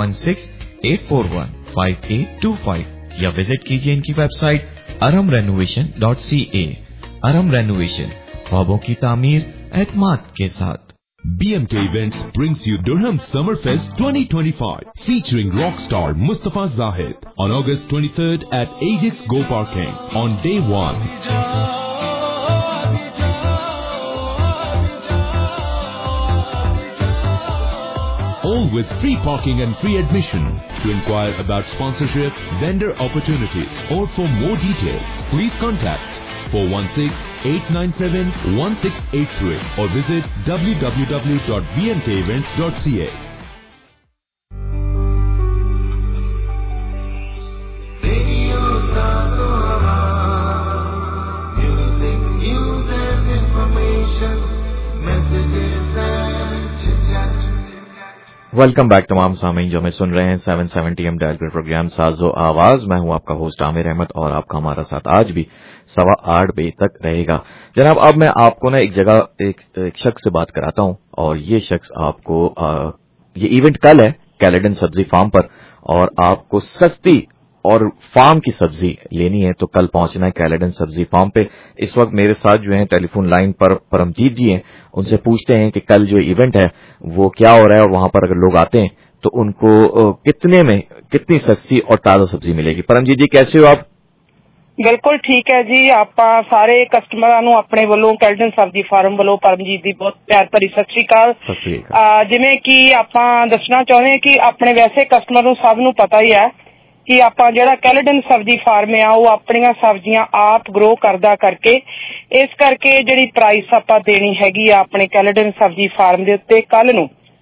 416-841-5825 या विजिट कीजिए इनकी वेबसाइट aramrenovation.ca. अरम रेनोवेशन, ख्वाबों की तामीर एतमाद के साथ. BMK Events brings you Durham Summerfest 2025 featuring rock star Mustafa Zahid on August 23rd at Ajax Go Parking on day 1. All with free parking and free admission. To inquire about sponsorship, vendor opportunities or for more details, please contact 416-897-1683 or visit www.bmkevents.ca. Music, news and information, messages and chit-chat. Welcome back तमाम सामीन जो हमें सुन रहे हैं 770 AM dial पर programme साजो आवाज. मैं हूं आपका होस्ट आमिर अहमद और आपका हमारा साथ आज भी 8:15 बजे तक रहेगा. जनाब, अब मैं आपको ना एक जगह एक शख्स से बात कराता हूं और ये शख्स आपको ये इवेंट कल है कैलेडन सब्जी फार्म पर और आपको सस्ती और फार्म की सब्जी लेनी है तो कल पहुंचना है कैलेडन सब्जी फार्म पे. इस वक्त मेरे साथ जो है टेलीफोन लाइन पर परमजीत जी हैं. उनसे पूछते हैं कि कल जो इवेंट है वो क्या हो रहा है और वहां पर अगर लोग आते हैं तो उनको कितने में कितनी सस्ती और ताजा सब्जी मिलेगी. परमजीत जी, कैसे हो आप? बिल्कुल ठीक है जी. ਆਪਾਂ ਸਾਰੇ ਕਸਟਮਰਾਂ ਨੂੰ ਆਪਣੇ ਵੱਲੋਂ ਕੈਲਡਨ ਸਬਜ਼ੀ ਫਾਰਮ ਵੱਲੋਂ ਪਰਮਜੀਤ ਦੀ ਬਹੁਤ ਪਿਆਰ ਭਰੀ ਸਤਿ ਸ਼੍ਰੀ ਅਕਾਲ. ਜਿਵੇਂ ਕਿ ਆਪਾਂ ਦੱਸਣਾ ਚਾਹੁੰਦੇ ਹਾਂ ਕਿ ਆਪਣੇ ਵੈਸੇ ਕਸਟਮਰ ਨੂੰ ਸਭ ਨੂੰ ਪਤਾ ਹੀ ਹੈ ਕਿ ਆਪਾਂ ਜਿਹੜਾ ਕੈਲਡਨ ਸਬਜ਼ੀ ਫਾਰਮ ਆ ਉਹ ਆਪਣੀਆਂ ਸਬਜ਼ੀਆਂ ਆਪ ਗਰੋ ਕਰਦਾ ਕਰਕੇ ਇਸ ਕਰਕੇ ਜਿਹੜੀ ਪ੍ਰਾਈਸ ਆਪਾਂ ਦੇਣੀ ਹੈਗੀ ਆ ਆਪਣੇ ਕੈਲਡਨ ਸਬਜ਼ੀ ਫਾਰਮ ਦੇ ਉੱਤੇ ਕੱਲ ਨੂੰ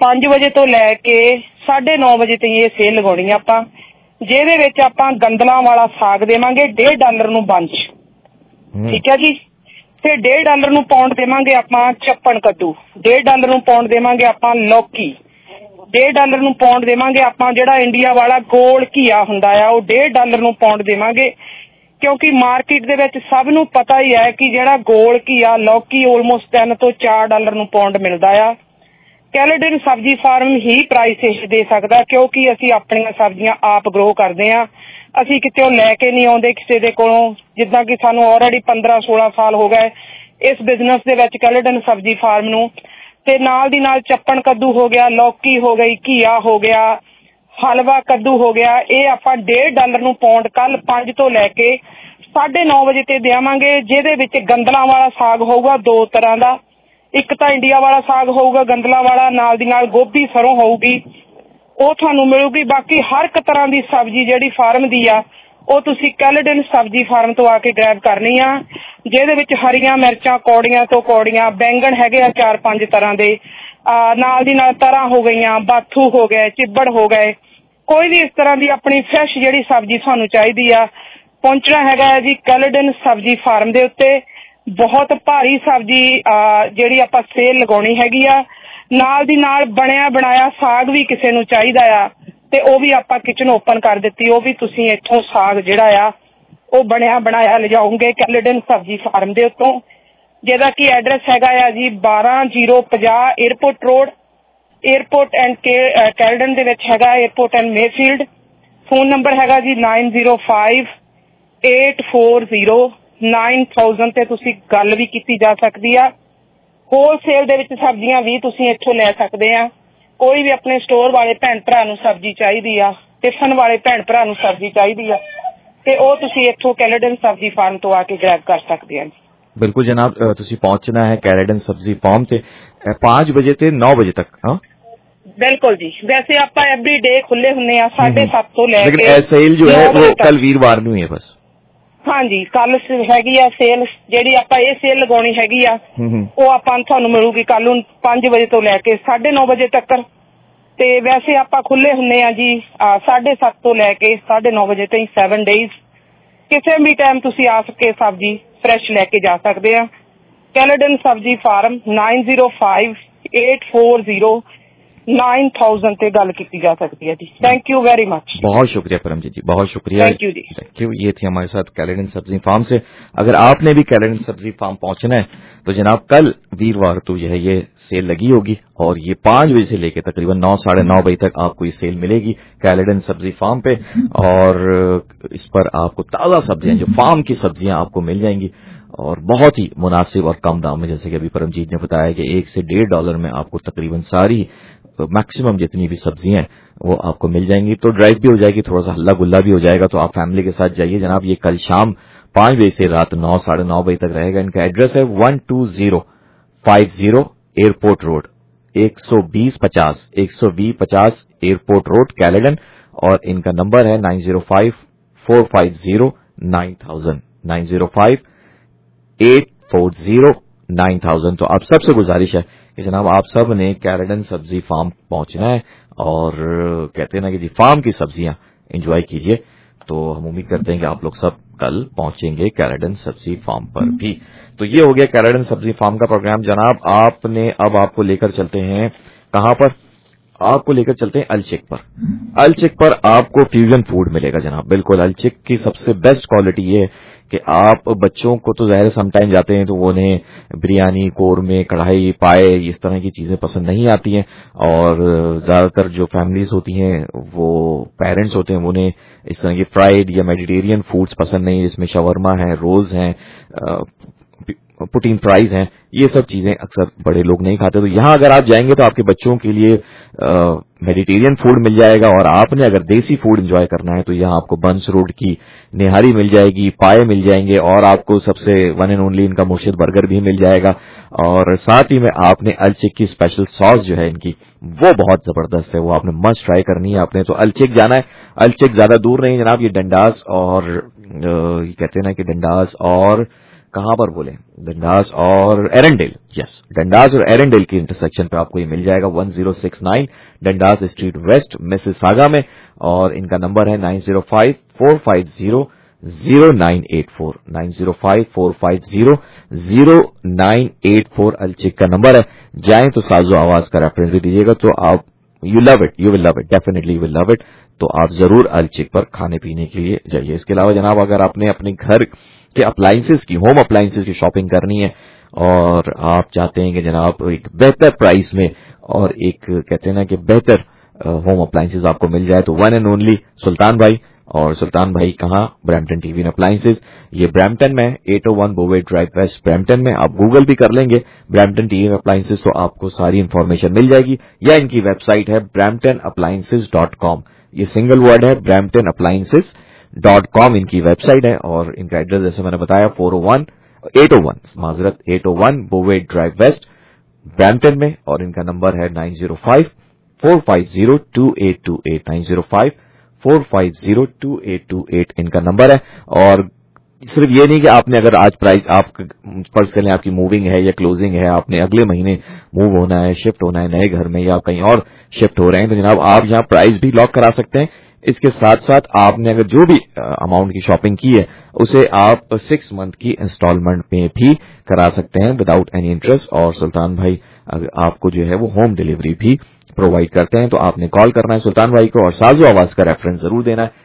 5 ਵਜੇ ਤੋਂ ਲੈ ਕੇ 9:30 ਵਜੇ ਤੱਕ ਇਹ ਸੇਲ ਲਗਾਉਣੀ ਆ ਆਪਾਂ, ਜਿਹਦੇ ਵਿੱਚ ਆਪਾਂ ਗੰਦਲਾਂ ਵਾਲਾ ਸਾਗ ਦੇਵਾਂਗੇ $1.5 ਨੂੰ ਬੰਚ, ਠੀਕ ਹੈ ਜੀ। ਤੇ $1.5 ਨੂੰ ਪਾਉਂਡ ਦੇਵਾਂਗੇ ਆਪਾਂ ਚੱਪਣ ਕੱਦੂ, $1.5 ਨੂੰ ਪਾਉਂਡ ਦੇਵਾਂਗੇ ਆਪਾਂ ਲੌਕੀ, $1.5 ਨੂੰ ਪਾਉਂਡ ਦੇਵਾਂਗੇ ਆਪਾਂ ਜਿਹੜਾ ਇੰਡੀਆ ਵਾਲਾ ਗੋਲ ਘੀਆ ਹੁੰਦਾ ਆ, ਉਹ $1.5 ਨੂੰ ਪਾਉਂਡ ਦੇਵਾਂਗੇ, ਕਿਉਂਕਿ ਮਾਰਕੀਟ ਦੇ ਵਿੱਚ ਸਭ ਨੂੰ ਪਤਾ ਹੀ ਹੈ ਕਿ ਜਿਹੜਾ ਗੋਲ ਘੀਆ ਲੌਕੀ ਆਲਮੋਸਟ $3 ਤੋਂ $4 ਨੂੰ ਪਾਉਂਡ ਮਿਲਦਾ ਆ। ਕੈਲੇਡਨ ਸਬਜ਼ੀ ਫਾਰਮ ਹੀ ਪ੍ਰਾਈਸ ਇਹ ਦੇ ਸਕਦਾ, ਕਿਉਂਕਿ ਅਸੀਂ ਆਪਣੀਆਂ ਸਬਜ਼ੀਆਂ ਆਪ ਗਰੋ ਕਰਦੇ ਹਾਂ, ਅਸੀਂ ਕਿਤੇ ਲੈ ਕੇ ਨਹੀਂ ਆਉਂਦੇ ਕਿਸੇ ਦੇ ਕੋਲੋਂ। ਜਿੱਦਾਂ ਕਿ ਸਾਨੂੰ ਆਲਰੇਡੀ 15-16 ਸਾਲ ਹੋ ਗਏ ਇਸ ਬਿਜ਼ਨਸ ਦੇ ਵਿੱਚ ਕੈਲੇਡਨ ਸਬਜ਼ੀ ਫਾਰਮ ਨੂੰ। ਤੇ ਨਾਲ ਦੀ ਨਾਲ ਚੱਪਣ ਕੱਦੂ ਹੋ ਗਿਆ, ਲੌਕੀ ਹੋ ਗਈ, ਘੀਆ ਹੋ ਗਿਆ, ਹਲਵਾ ਕੱਦੂ ਹੋ ਗਿਆ, ਇਹ ਆਪਾਂ $1.5 ਨੂੰ ਪਾਉਂਡ ਕੱਲ 5 ਤੋਂ ਲੈ ਕੇ 9:30 ਵਜੇ ਤੇ ਦੇਵਾਂਗੇ, ਜਿਹਦੇ ਵਿੱਚ ਗੰਦਲਾਂ ਵਾਲਾ ਸਾਗ ਹੋਊਗਾ 2 ਤਰ੍ਹਾਂ ਦਾ, ਇੱਕ ਤਾਂ ਇੰਡੀਆ ਵਾਲਾ ਸਾਗ ਹੋਊਗਾ ਗੰਦਲਾਂ ਵਾਲਾ, ਨਾਲ ਦੀ ਨਾਲ ਗੋਭੀ ਸਰੋਂ ਹੋਊਗੀ, ਉਹ ਤੁਹਾਨੂੰ ਮਿਲੂਗੀ। ਬਾਕੀ ਹਰ ਇੱਕ ਤਰ੍ਹਾਂ ਦੀ ਸਬਜ਼ੀ ਜਿਹੜੀ ਫਾਰਮ ਦੀ ਆ ਉਹ ਤੁਸੀਂ ਕੈਲੇਡਨ ਸਬਜ਼ੀ ਫਾਰਮ ਤੋਂ ਆ ਕੇ ਗ੍ਰੈਬ ਕਰਨੀ ਆ, ਜਿਹਦੇ ਵਿੱਚ ਹਰੀਆਂ ਮਿਰਚਾਂ ਕੌੜੀਆਂ ਤੋਂ ਕੌੜੀਆਂ, ਬੈਂਗਣ ਹੈਗੇ ਆ 4-5 ਤਰ੍ਹਾਂ ਦੇ, ਨਾਲ ਦੀ ਨਾਲ ਤਰ੍ਹਾਂ ਹੋ ਗਈਆਂ, ਬਾਥੂ ਹੋ ਗਏ, ਚਿੱਬੜ ਹੋ ਗਏ, ਕੋਈ ਵੀ ਇਸ ਤਰ੍ਹਾਂ ਦੀ ਆਪਣੀ ਫਰੈਸ਼ ਜਿਹੜੀ ਸਬਜ਼ੀ ਤੁਹਾਨੂੰ ਚਾਹੀਦੀ ਆ। ਪਹੁੰਚਣਾ ਹੈਗਾ ਹੈ ਜੀ ਕੈਲੇਡਨ ਸਬਜ਼ੀ ਫਾਰਮ ਦੇ ਉੱਤੇ। ਬਹੁਤ ਭਾਰੀ ਸਬਜ਼ੀ ਜਿਹੜੀ ਆਪਾਂ ਸੇਲ ਲਗਾਉਣੀ ਹੈਗੀ ਆ, ਨਾਲ ਦੀ ਨਾਲ ਬਣਿਆ ਬਣਾਇਆ ਸਾਗ ਵੀ ਕਿਸੇ ਨੂੰ ਚਾਹੀਦਾ ਆ ਤੇ ਉਹ ਵੀ ਆਪਾਂ ਕਿਚਨ ਓਪਨ ਕਰ ਦਿੱਤੀ, ਉਹ ਵੀ ਤੁਸੀਂ ਇੱਥੋਂ ਸਾਗ ਜਿਹੜਾ ਆ ਉਹ ਬਣਿਆ ਬਣਾਇਆ ਲਿਜਾਓਗੇ ਕੈਲੇਡਨ ਸਬਜ਼ੀ ਫਾਰਮ ਦੇ ਉੱਤੋਂ, ਜਿਹਦਾ ਕਿ ਐਡਰੈਸ ਹੈਗਾ ਆ ਜੀ 12050 airport road, airport and Caledon ਦੇ ਵਿੱਚ ਹੈਗਾ airport and Mayfield. Phone number ਹੈਗਾ ਜੀ 9058409000 ਤੇ ਤੁਸੀਂ ਗੱਲ ਵੀ ਕੀਤੀ ਜਾ ਸਕਦੀ ਆ। ਹੋਲਸੇਲ ਦੇ ਵਿੱਚ ਸਬਜ਼ੀਆਂ ਵੀ ਤੁਸੀਂ ਇੱਥੋਂ ਲੈ ਸਕਦੇ ਆ। ਕੋਈ ਵੀ ਆਪਣੇ ਸਟੋਰ ਵਾਲੇ ਭੈਣ ਭਰਾ ਨੂੰ ਸਬਜ਼ੀ ਚਾਹੀਦੀ ਆ, ਟਿਫਨ ਵਾਲੇ ਭੈਣ ਭਰਾ ਨੂੰ ਸਬਜ਼ੀ ਚਾਹੀਦੀ ਆ ਤੇ ਉਹ ਤੁਸੀਂ ਇੱਥੋਂ ਕੈਲੇਡਨ ਸਬਜ਼ੀ ਫਾਰਮ ਤੋਂ ਆ ਕੇ ਗ੍ਰੈਬ ਕਰ ਸਕਦੇ ਆ। ਬਿਲਕੁਲ ਜਨਾਬ, ਤੁਸੀਂ ਪਹੁੰਚਣਾ ਹੈ ਕੈਲੇਡਨ ਸਬਜ਼ੀ ਫਾਰਮ ਤੇ 5 ਵਜੇ ਤੇ 9 ਵਜੇ ਤੱਕ। ਹਾਂ ਬਿਲਕੁਲ ਜੀ, ਵੈਸੇ ਆਪਾਂ ਐਵਰੀ ਡੇ ਖੁੱਲੇ ਹੁੰਨੇ ਆ 7:30 ਤੋਂ ਲੈ ਕੇ। लेकिन सेल जो है वो कल वीरवार ਨੂੰ ਹੈ ਬਸ। ਹਾਂਜੀ, ਕੱਲ ਹੈਗੀ ਆ ਸੇਲ, ਜਿਹੜੀ ਆਪਾਂ ਇਹ ਸੇਲ ਲਗਾਉਣੀ ਹੈਗੀ ਆ ਉਹ ਆਪਾਂ ਤੁਹਾਨੂੰ ਮਿਲੂਗੀ ਕੱਲ ਨੂੰ 5 ਵਜੇ ਤੋਂ ਲੈ ਕੇ 9:30 ਵਜੇ ਤੱਕ। ਤੇ ਵੈਸੇ ਆਪਾਂ ਖੁੱਲੇ ਹੁੰਨੇ ਆ ਜੀ 7:30 ਤੋਂ ਲੈ ਕੇ 9:30 ਵਜੇ ਤਾਈਂ 7 ਡੇਜ਼। ਕਿਸੇ ਵੀ ਟਾਈਮ ਤੁਸੀਂ ਆ ਕੇ ਸਬਜ਼ੀ ਫਰੈਸ਼ ਲੈ ਕੇ ਜਾ ਸਕਦੇ ਆ। ਕੈਲੇਡਨ ਸਬਜ਼ੀ ਫਾਰਮ 9058409000 ਤੇ ਗੱਲ ਕੀਤੀ जा सकती है जी। Thank you very much. बहुत शुक्रिया परमजीत जी, बहुत शुक्रिया। थैंक यू जी। Thank you. ये थी हमारे साथ कैलेडन सब्जी फार्म से। अगर आपने भी कैलेडन सब्जी फार्म पहुंचना है तो जनाब कल वीरवार तो जो है ये सेल लगी होगी और ये 5 बजे से लेकर तकरीबन 9 साढ़े 9 बजे तक आपको ये सेल मिलेगी कैलेडन सब्जी फार्म पे और इस पर आपको ताज़ा सब्जियां जो फार्म की सब्जियां आपको मिल जाएंगी और बहुत ही मुनासिब और कम दाम में। जैसे कि अभी परमजीत ने बताया कि $1 से $1.5 में आपको तकरीबन सारी मैक्सिमम जितनी भी सब्जियां हैं वो आपको मिल जाएंगी। तो ड्राइव भी हो जाएगी, थोड़ा सा हल्ला गुल्ला भी हो जाएगा, तो आप फैमिली के साथ जाइए जनाब। ये कल शाम 5 बजे से रात 9 साढ़े 9 बजे तक रहेगा। इनका एड्रेस है 12050 airport road 12050 airport road Caledon और इनका नंबर है 9054509000 9058409000। तो आप सबसे गुजारिश है कि जनाब आप सब ने कैलेडन सब्जी फार्म पहुंचना है और कहते हैं ना कि जी फार्म की सब्जियां एंजॉय कीजिए। तो हम उम्मीद करते हैं कि आप लोग सब कल पहुंचेंगे कैलेडन सब्जी फार्म पर भी। तो ये हो गया कैलेडन सब्जी फार्म का प्रोग्राम जनाब। आपने अब आपको लेकर चलते हैं कहां पर? आपको लेकर चलते हैं अलचिक पर। अलचिक पर आपको फ्यूजन फूड मिलेगा जनाब। बिल्कुल, अलचिक की सबसे बेस्ट क्वालिटी ये है कि आप बच्चों को तो ज़ाहिर समटाइम जाते हैं तो वो उन्हें बिरयानी, कोरमे, कढ़ाई, पाए इस तरह की चीज़ें पसंद नहीं आती हैं और ज़्यादातर जो फैमिलीज होती हैं वो पेरेंट्स होते हैं उन्हें इस तरह की फ्राइड या मेडिटेरियन फूड्स पसंद नहीं, जिसमें शवरमा है, रोल्स हैं, पुटीन फ्राइज हैं, ये सब चीजें अक्सर बड़े लोग नहीं खाते। तो यहां अगर आप जाएंगे तो आपके बच्चों के लिए मेडिटेरियन फूड मिल जाएगा और आपने अगर देसी फूड एंजॉय करना है तो यहां आपको बंस रोड की निहारी मिल जाएगी, पाए मिल जाएंगे और आपको सबसे वन एंड ओनली इनका मुर्शिद बर्गर भी मिल जाएगा। और साथ ही में आपने अलचिक की स्पेशल सॉस जो है इनकी वो बहुत जबरदस्त है, वो आपने मस्ट ट्राई करनी है आपने। तो अलचिक जाना है। अलचिक ज्यादा दूर नहीं जनाब, ये डंडास और कहते हैं ना कि डंडास और कहां पर बोले, डंडास और एरंडेल, यस, डंडास और एरंडेल की इंटरसेक्शन पे आपको ये मिल जाएगा 1069 डंडास स्ट्रीट वेस्ट मिसिसागा में, और इनका नंबर है 9054500984, 9054500984 अलचिक का नंबर है। जाएं तो साजो आवाज का रेफरेंस भी दीजिएगा, तो आप you love it, you will love it, definitely you will love it. तो आप जरूर अलचिक पर खाने पीने के लिए जाइए। इसके अलावा जनाब, अगर आपने अपने घर के अप्लायंसेस की, होम अप्लायंसेस की शॉपिंग करनी है और आप चाहते हैं कि जनाब एक बेहतर प्राइस में और एक कहते हैं ना कि बेहतर होम अप्लायंसेस आपको मिल जाए, तो वन एंड ओनली सुल्तान भाई। और सुल्तान भाई कहाँ, ब्रैम्पटन टीवी एंड अप्लायंसेस, ये ब्रैम्पटन में 801 बोवे ड्राइव वेस्ट ब्रैम्पटन में। आप गूगल भी कर लेंगे ब्रैम्पटन टीवी एंड अप्लायंसेस तो आपको सारी इंफॉर्मेशन मिल जाएगी, या इनकी वेबसाइट है bramptonappliances.com, ये सिंगल वर्ड है, bramptonappliances.com इनकी वेबसाइट है। और इनका एड्रेस जैसे मैंने बताया 801 बोवे ड्राइव वेस्ट ब्रैम्पटन में, और इनका नंबर है 9054502828, 9054502828 इनका नंबर है। और सिर्फ ये नहीं कि आपने अगर आज प्राइस, आप फर्ज कर लें आपकी मूविंग है या क्लोजिंग है, आपने अगले महीने मूव होना है, शिफ्ट होना है नए घर में, या आप कहीं और शिफ्ट हो रहे हैं, तो जनाब आप यहाँ प्राइस भी लॉक करा सकते हैं। इसके साथ साथ आपने अगर जो भी अमाउंट की शॉपिंग की है उसे आप 6 मंथ की इंस्टॉलमेंट में भी करा सकते हैं विदाउट एनी इंटरेस्ट। और सुल्तान भाई आपको जो है वो होम डिलीवरी भी प्रोवाइड करते हैं। तो आपने कॉल करना है सुल्तान भाई को और साजो आवाज का रेफरेंस जरूर देना है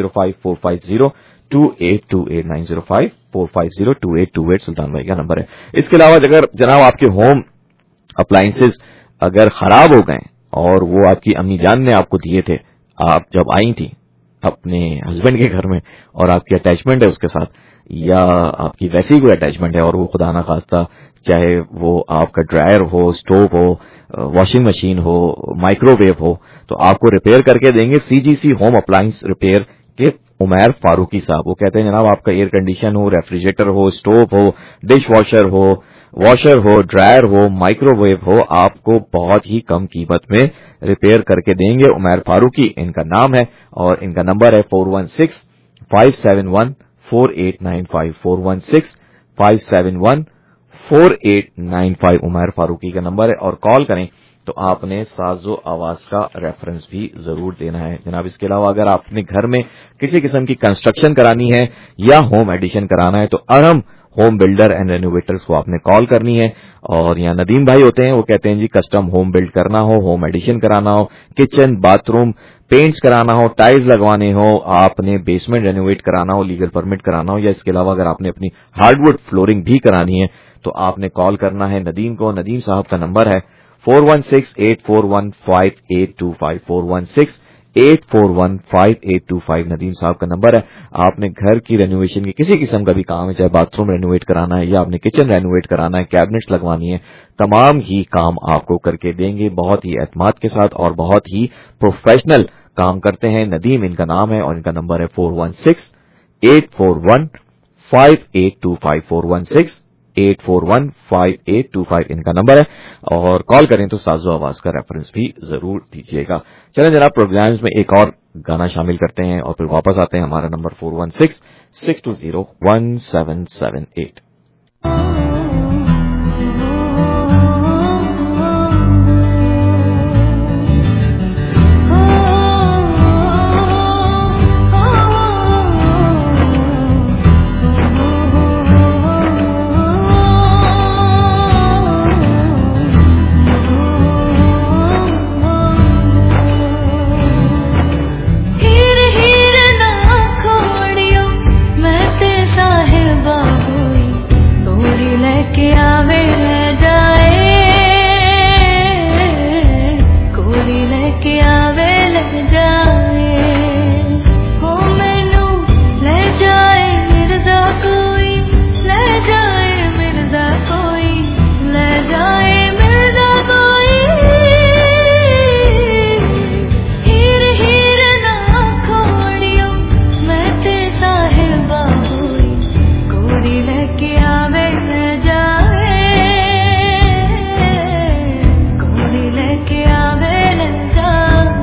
9054502828, 9054502828 सुल्तान भाई का नंबर है। इसके अलावा अगर जनाब आपके होम अप्लायंसेस अगर खराब हो गए और वो आपकी अम्मी जान ने आपको दिए थे, आप जब आई थी अपने हस्बैंड के घर में, और आपकी अटैचमेंट है उसके साथ, या आपकी वैसी कोई अटैचमेंट है और वो खुदा ना खास्ता चाहे वो आपका ड्रायर हो, स्टोव हो, वॉशिंग मशीन हो, माइक्रोवेव हो, तो आपको रिपेयर करके देंगे सीजीसी होम अप्लायंस रिपेयर के उमैर फारूकी साहब। वो कहते हैं जनाब आपका एयर कंडीशन हो, रेफ्रिजरेटर हो, स्टोव हो, डिश वॉशर हो, ड्रायर हो, माइक्रोवेव हो, आपको बहुत ही कम कीमत में रिपेयर करके देंगे। उमैर फारूकी इनका नाम है और इनका नंबर है 416-571-4895, 416-571-4895 उमैर फारूकी का नंबर है। और कॉल करें तो आपने साजो आवाज का रेफरेंस भी जरूर देना है जनाब। इसके अलावा अगर आपने घर में किसी किस्म की कंस्ट्रक्शन करानी है या होम एडिशन कराना है तो Arham home builder and renovators को आपने कॉल करनी है। और यहाँ नदीम भाई होते हैं, वो कहते हैं जी कस्टम होम बिल्ड करना हो, होम एडिशन कराना हो, किचन बाथरूम पेंट्स कराना हो, टाइल्स लगवाने हो, आपने बेसमेंट रेनोवेट कराना हो, लीगल परमिट कराना हो, या इसके अलावा अगर आपने अपनी हार्डवुड फ्लोरिंग भी करानी है तो आपने कॉल करना है नदीम को। नदीम साहब का नंबर है 416-841-5825, 416-841-5825 नदीम साहब का नंबर है। आपने घर की रेनोवेशन की किसी किस्म का भी काम है, चाहे बाथरूम रेनोवेट कराना है या आपने किचन रेनोवेट कराना है, कैबिनेट्स लगवानी है, तमाम ही काम आपको करके देंगे बहुत ही एतमाद के साथ और बहुत ही प्रोफेशनल काम करते हैं। नदीम इनका नाम है और इनका नंबर है 416-841-5825, 416-841-5825 इनका नंबर है। और कॉल करें तो साजो आवाज का रेफरेंस भी जरूर दीजिएगा। चलें जनाब, प्रोग्राम्स में एक और गाना शामिल करते हैं और फिर वापस आते हैं। हमारा नंबर 416-620-1778। जाए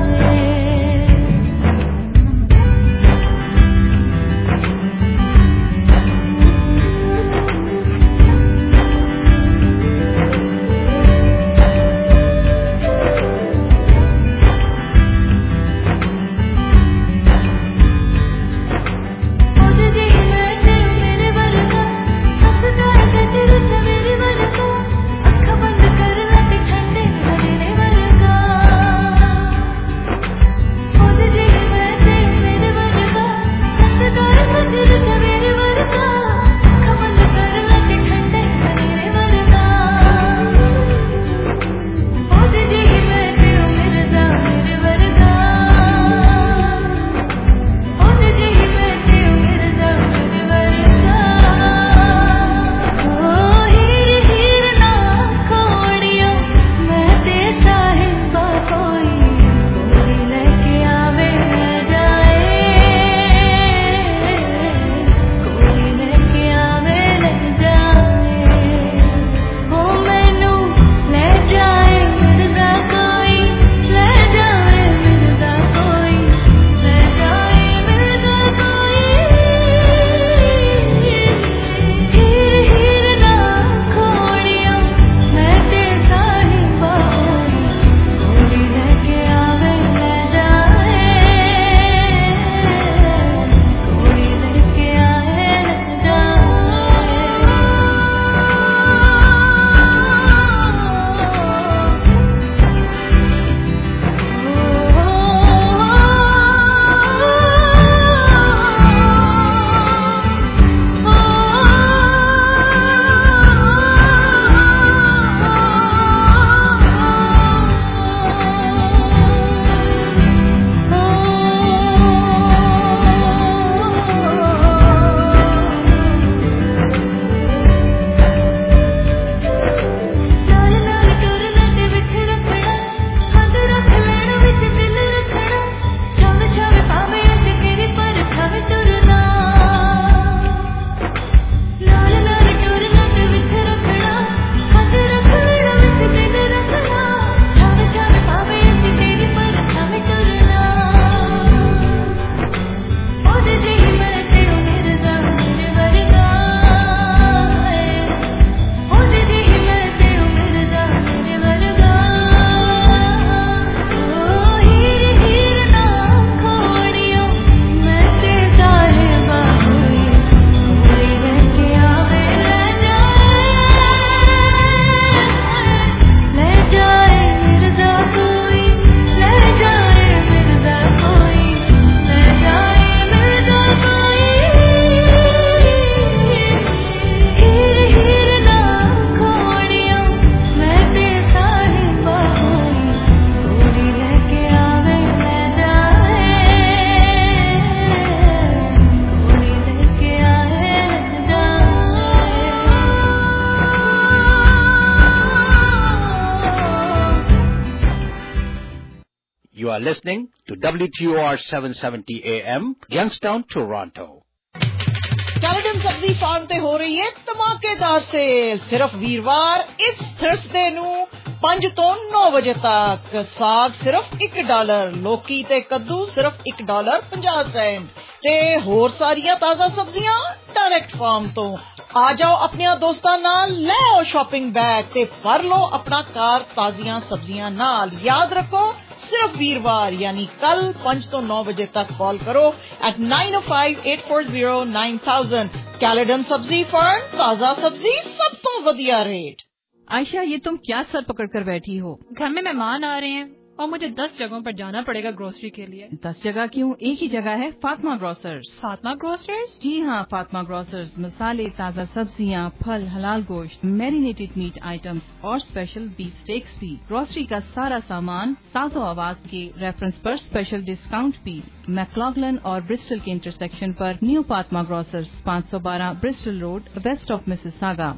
You are listening to WTOR 770 AM, Youngstown, Toronto. Caledon सब्जी फार्म ਤੇ ਹੋ ਰਹੀ ਹੈ ਧਮਾਕੇਦਾਰ ਸੇਲ ਸਿਰਫ ਵੀਰਵਾਰ ਇਸ ਥਰਸਡੇ ਨੂੰ 5 ਤੋਂ 9 ਵਜੇ ਤੱਕ ਸਾਗ ਸਿਰਫ $1 ਲੋਕੀ ਤੇ ਕੱਦੂ ਸਿਰਫ $1.50 ਤੇ ਹੋਰ ਸਾਰੀਆਂ ਤਾਜ਼ਾ ਸਬਜ਼ੀਆਂ ਡਾਇਰੈਕਟ ਫਾਰਮ ਤੋਂ ਆ ਜਾਓ ਆਪਣੇ ਦੋਸਤਾਂ ਨਾਲ ਲੈ ਆਓ ਸ਼ਾਪਿੰਗ ਬੈਗ ਤੇ ਭਰ ਲਓ ਆਪਣਾ ਕਾਰ ਤਾਜ਼ੀਆਂ ਸਬਜ਼ੀਆਂ ਨਾਲ ਯਾਦ ਰੱਖੋ सिर्फ वीरवार यानी कल 5 ਤੋਂ 9 बजे तक कॉल करो at 9058409000 कैलेडन सब्जी फर्म ताजा सब्जी सब तो वधिया रेट। आयशा ये तुम क्या सर पकड़ कर बैठी हो? घर में मेहमान आ रहे हैं और मुझे 10 जगहों पर जाना पड़ेगा ग्रोसरी के लिए। 10 जगह क्यों? एक ही जगह है, फातिमा ग्रोसर्स। फातिमा ग्रोसर्स? जी हाँ, फातिमा ग्रोसर्स मसाले, ताज़ा सब्जियाँ, फल, हलाल गोश्त, मैरिनेटेड मीट आइटम्स और स्पेशल बीफ स्टेक्स भी। ग्रोसरी का सारा सामान साज़ो आवाज के रेफरेंस पर स्पेशल डिस्काउंट भी। मैक्लॉगलन और ब्रिस्टल के इंटरसेक्शन पर new Fatima grocers, 512 Bristol road, west of Mississauga,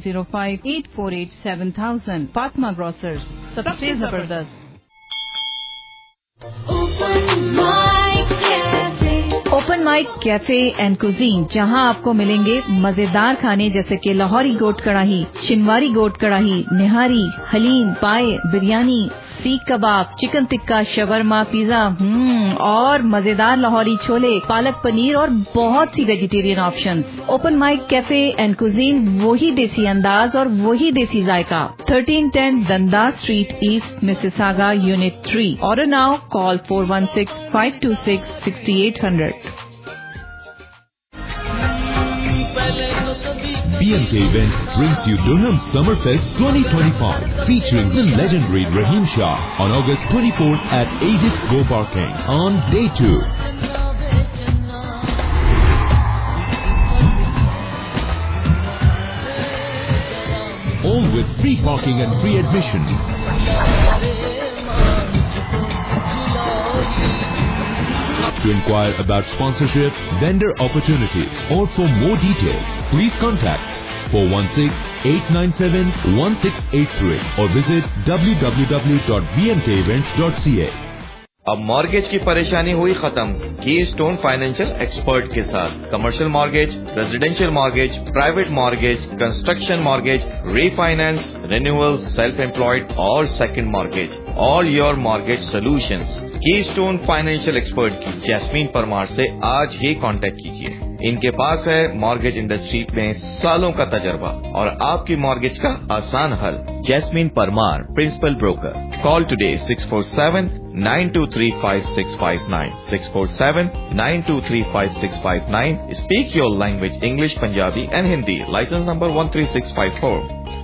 9058487000। Fatima grocers, सबसे जबरदस्त। Open mic cafe and cuisine, जहां आपको मिलेंगे मजेदार खाने जैसे कि लाहौरी गोट कढ़ाई, शिनवारी गोट कढ़ाई, निहारी, हलीम, पाए, बिरयानी, सीख कबाब, चिकन टिक्का, शवरमा, पिज्जा और मजेदार लाहौरी छोले, पालक पनीर और बहुत सी vegetarian options. Open mic cafe and cuisine, वही देसी अंदाज और वही देसी जायका। 1310 Dundas street east, Mississauga, unit 3। Order now, call 416-526-6800। BMK Events brings you Durham Summerfest 2025, featuring the legendary Raheem Shah on August 24th at Ajax Go Parking on Day 2. All with free parking and free admission. To inquire about sponsorship, vendor opportunities, or for more details, please contact 416-897-1683 or visit www.bmkevents.ca. अब mortgage की परेशानी हुई खत्म keystone financial expert के साथ। Commercial mortgage, residential mortgage, private mortgage, construction mortgage, refinance, renewal, self employed और second mortgage, all your mortgage solutions. Keystone financial expert की Jasmine Parmar से आज ही कांटेक्ट कीजिए। इनके पास है मॉर्गेज इंडस्ट्री में सालों का तजर्बा और आपकी मॉर्गेज का आसान हल। Jasmine Parmar, principal broker. Call today 647-923-5659, 647-923-5659. Speak your language, English, Punjabi and Hindi. License number 13654.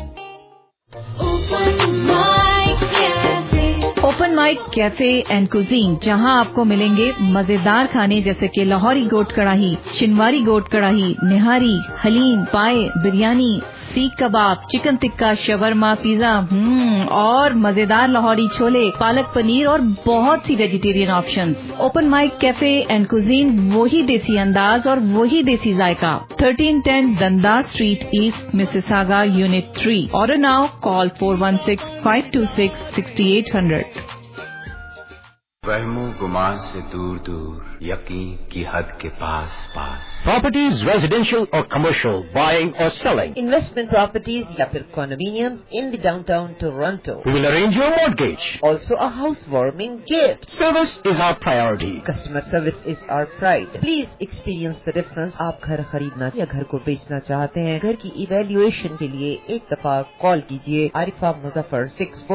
Open mic cafe and cuisine, जहां आपको मिलेंगे मजेदार खाने जैसे कि लाहौरी गोट कढ़ाई, शिनवारी गोट कढ़ाई, निहारी, हलीम, पाए, बिरयानी, सीख कबाब, चिकन टिक्का, शवरमा, पिज्जा और मजेदार लाहौरी छोले, पालक पनीर और बहुत सी vegetarian options. Open mic cafe and cuisine, वही देसी अंदाज और वही देसी जायका। 1310 Dundas street east, Mississauga, unit 3। Order now, call 416-526-6800। वहमो गुमान से दूर दूर, यकीन की हद के पास पास। Properties, residential or commercial, buying or selling. Investment properties या फिर condominiums in the downtown Toronto. We will arrange your mortgage. Also a housewarming gift. Service is our priority. Customer service is our pride. Please experience the difference. आप घर खरीदना या घर को बेचना चाहते हैं, घर की इवैल्यूएशन के लिए एक दफा कॉल कीजिए Arifa Muzaffar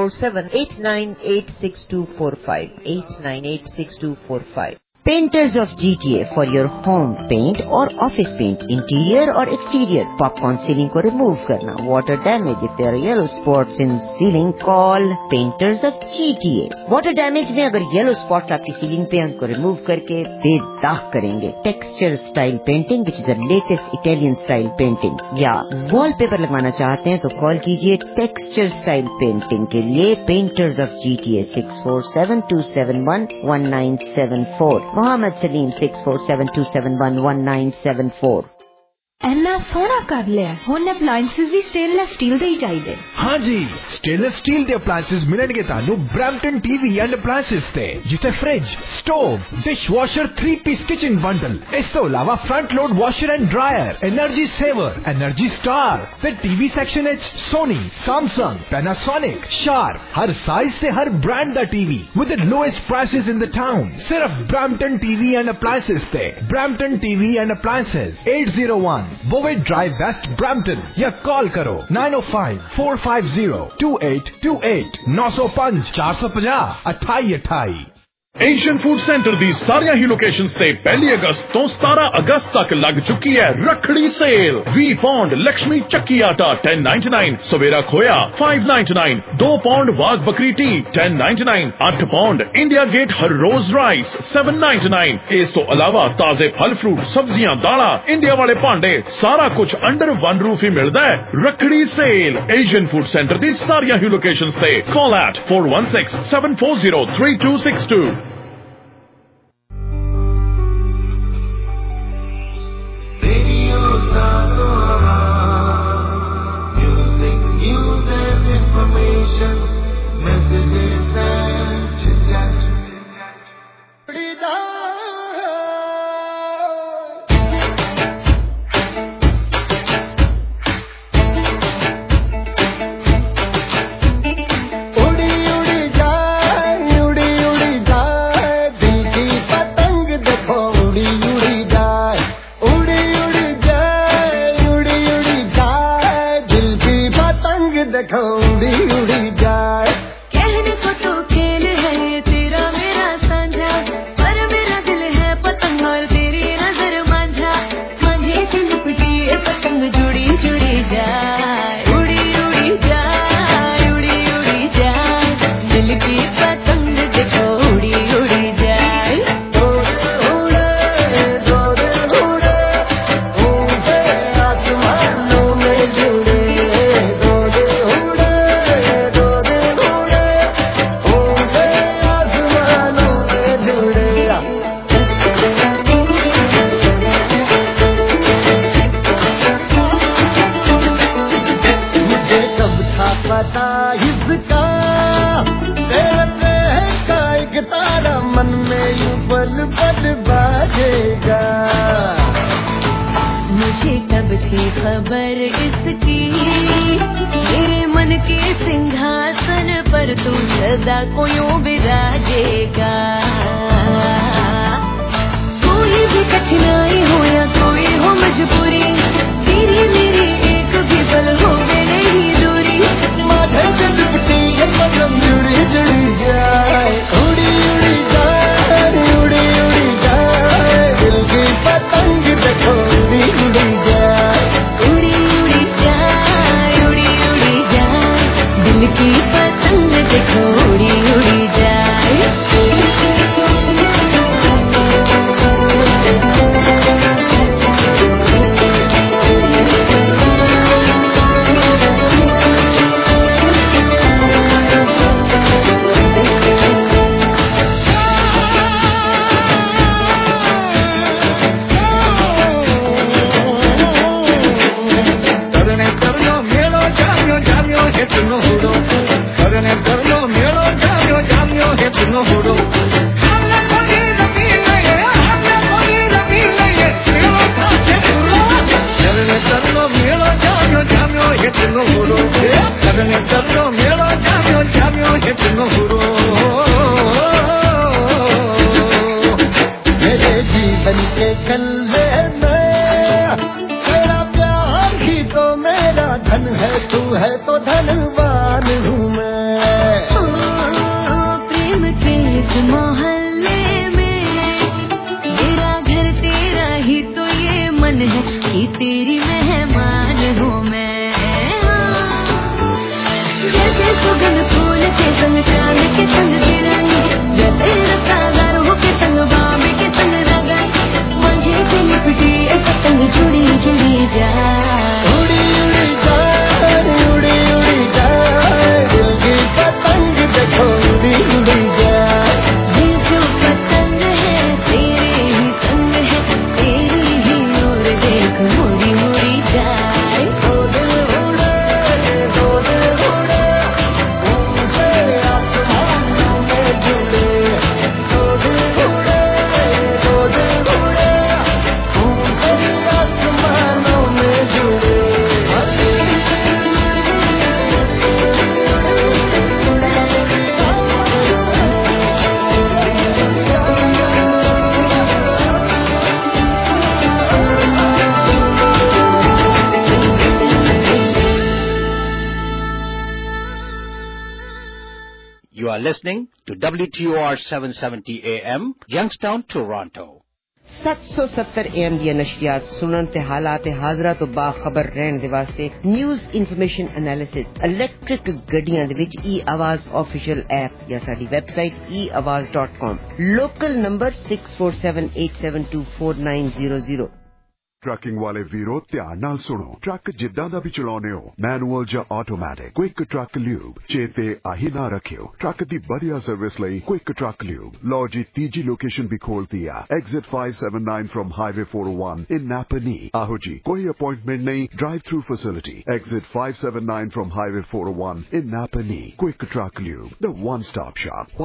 647-898-6245, 898-6245. Painters of GTA for your home paint or office paint, interior or exterior. Popcorn ceiling को remove करना, water damage if there are yellow spots in ceiling, call Painters of GTA. Water damage में अगर yellow spots आपकी ceiling पे उनको remove करके बेदाग करेंगे. Texture style painting which is the latest Italian style painting. या wallpaper लगवाना चाहते हैं तो कॉल कीजिए Texture style painting के लिए Painters of GTA 647-271-1974. Mohammed Salim 647-271-1974. ਇੰਨਾ ਸੋਹਣਾ ਕਰ ਲਿਆ। ਹੁਣ ਅਪਲਾਈਐਂਸਸ ਵੀ ਸਟੇਨਲੈਸ ਸਟੀਲ ਦੇ ਹੀ ਚਾਹੀਦੇ। ਹਾਂਜੀ, ਸਟੇਨਲੈਸ ਸਟੀਲ ਦੇ ਅਪਲਾਈਐਂਸਸ ਮਿਲਣਗੇ ਤੁਹਾਨੂੰ ਬ੍ਰੈਂਪਟਨ ਟੀਵੀ ਐਂਡ ਅਪਲਾਈਐਂਸਸ ਤੇ, ਜਿੱਥੇ fridge, stove, dishwasher 3 piece kitchen bundle, ਇਸ ਤੋਂ ਇਲਾਵਾ front load washer and dryer, energy saver, energy star ਤੇ ਟੀਵੀ ਸੈਕਸ਼ਨ ਵਿੱਚ ਸੋਨੀ, ਸੈਮਸੰਗ, ਪੈਨਾਸੋਨਿਕ, शार्प, हर साइज से हर ब्रांड का TV with the lowest prices in the town. सिर्फ ब्रैम्पटन टीवी एंड अप्लायंसेस पे। Brampton TV and appliances 801 Bovaird drive west Brampton, या call करो 905-450-2828 905 450 2828। एशियन फूड सेंटर दी सारियां ही लोकेशंस ते 1 अगस्त तो 17 अगस्त तक लग चुकी है रखड़ी सेल। वी पौंड लक्ष्मी चक्की आटा 10.99, सवेरा खोया 5.99, 2 pound Wagh Bakri tea 10.99, 8 pound India Gate हर रोज राइस 7.99। इस तो अलावा ताजे फल फ्रूट, सब्जियां, दाला, इंडिया वाले भांडे, सारा कुछ अंडर वन रूफ ही मिलता है। Rakhri sale Asian food centre दी सारियां ही लोकेशंस ते। Call at 416-740-3262। Music, news and information, messages and chit-chat. खबर इसकी मेरे मन के सिंहासन पर तू सदा को यूं विराजेगा। कोई भी कठिनाई हो या कोई हो मजबूरी, तेरी मेरी एक भी पल हो नहीं दूरी। माथे पे दुपट्टी है कदम जुड़ी जुड़ी जाए, उड़ी उड़ी जाए, उड़ी उड़ी जाए, दिल की पतंग देखो उड़ी उड़ी जाए, उड़ी उड़ी जाए, उड़ी उड़ी जाए, दिल की पतंग देखो उड़ी उड़ी जाए। मेरे जीवन के कल्ले में तेरा प्यार ही तो मेरा धन है, तू है तो धनवान हूँ मैं। प्रेम के इस मोहल्ले में मेरा घर तेरा ही तो ये मन है कि तेरी मेहमान हूँ मैं। जैसे सुगंध फूल के संग चांद के संग गिराई, जैसे रसादारों के संग बाबे के संग रगाई, मुझे से लिपटी पतंग जुड़ी जुड़ी जाए, उड़ी उड़ी जाए, उड़ी उड़ी जाए, दिल की पतंग देखो उड़ी उड़ी जाए। ये जो पतंग है तेरे ही संग है, तेरी ही ओर देख मुड़ी मुड़ी are listening to WTOR 770 AM, Youngstown, Toronto. 770 AM ਦੀਆਂ ਨਸ਼ਰੀਆਤ ਸੁਣਨ ਤੇ ਹਾਲਾਤ ਹਾਜ਼ਰਾ ਤੋਂ ਬਾਖਬਰ ਰਹਿਣ ਦੇ ਵਾਸਤੇ ਨਿਊਜ਼ ਇਨਫੋਰਮੇਸ਼ਨ ਐਨਾਲਿਸਿਸ ਇਲੈਕਟ੍ਰਿਕ ਗੱਡੀਆਂ ਦੇ ਵਿੱਚ e-आवाज ਆਫੀਸ਼ੀਅਲ ਐਪ ਜਾਂ ਸਾਡੀ website eawaz.com local number 6478724900 trucking ਵਾਲੇ ਵੀਰੋ ਧਿਆਨ ਨਾਲ ਸੁਣੋ ਟਰੱਕ ਜਿੱਦਾਂ ਦਾ ਵੀ ਚਲਾਉਨੇ ਹੋ ਮੈਨੂਅਲ ਜਾਂ ਆਟੋਮੈਟਿਕ ਕੁਇਕ ਟਰੱਕ ਲਿਊਬ ਚੇਤੇ ਆਹੀ ਨਾ ਰੱਖਿਓ ਟਰੱਕ ਦੀ ਵਧੀਆ ਸਰਵਿਸ ਲਈ ਕੁਇਕ ਟਰੱਕ ਲਿਊਬ ਲੋ ਜੀ ਤੀਜੀ ਲੋਕੇਸ਼ਨ ਵੀ ਖੋਲਤੀ ਆ exit 579 from highway 401 in Napanee ਆਹੋ ਜੀ ਕੋਈ ਅਪਾਇੰਟਮੈਂਟ ਨਹੀਂ drive through facility exit 579 from highway 401 in Napanee quick truck lube the one stop shop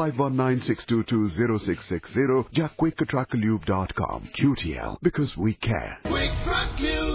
5196220660 ਜਾਂ quicktrucklube.com QTL because we care. Quick Truck Lube.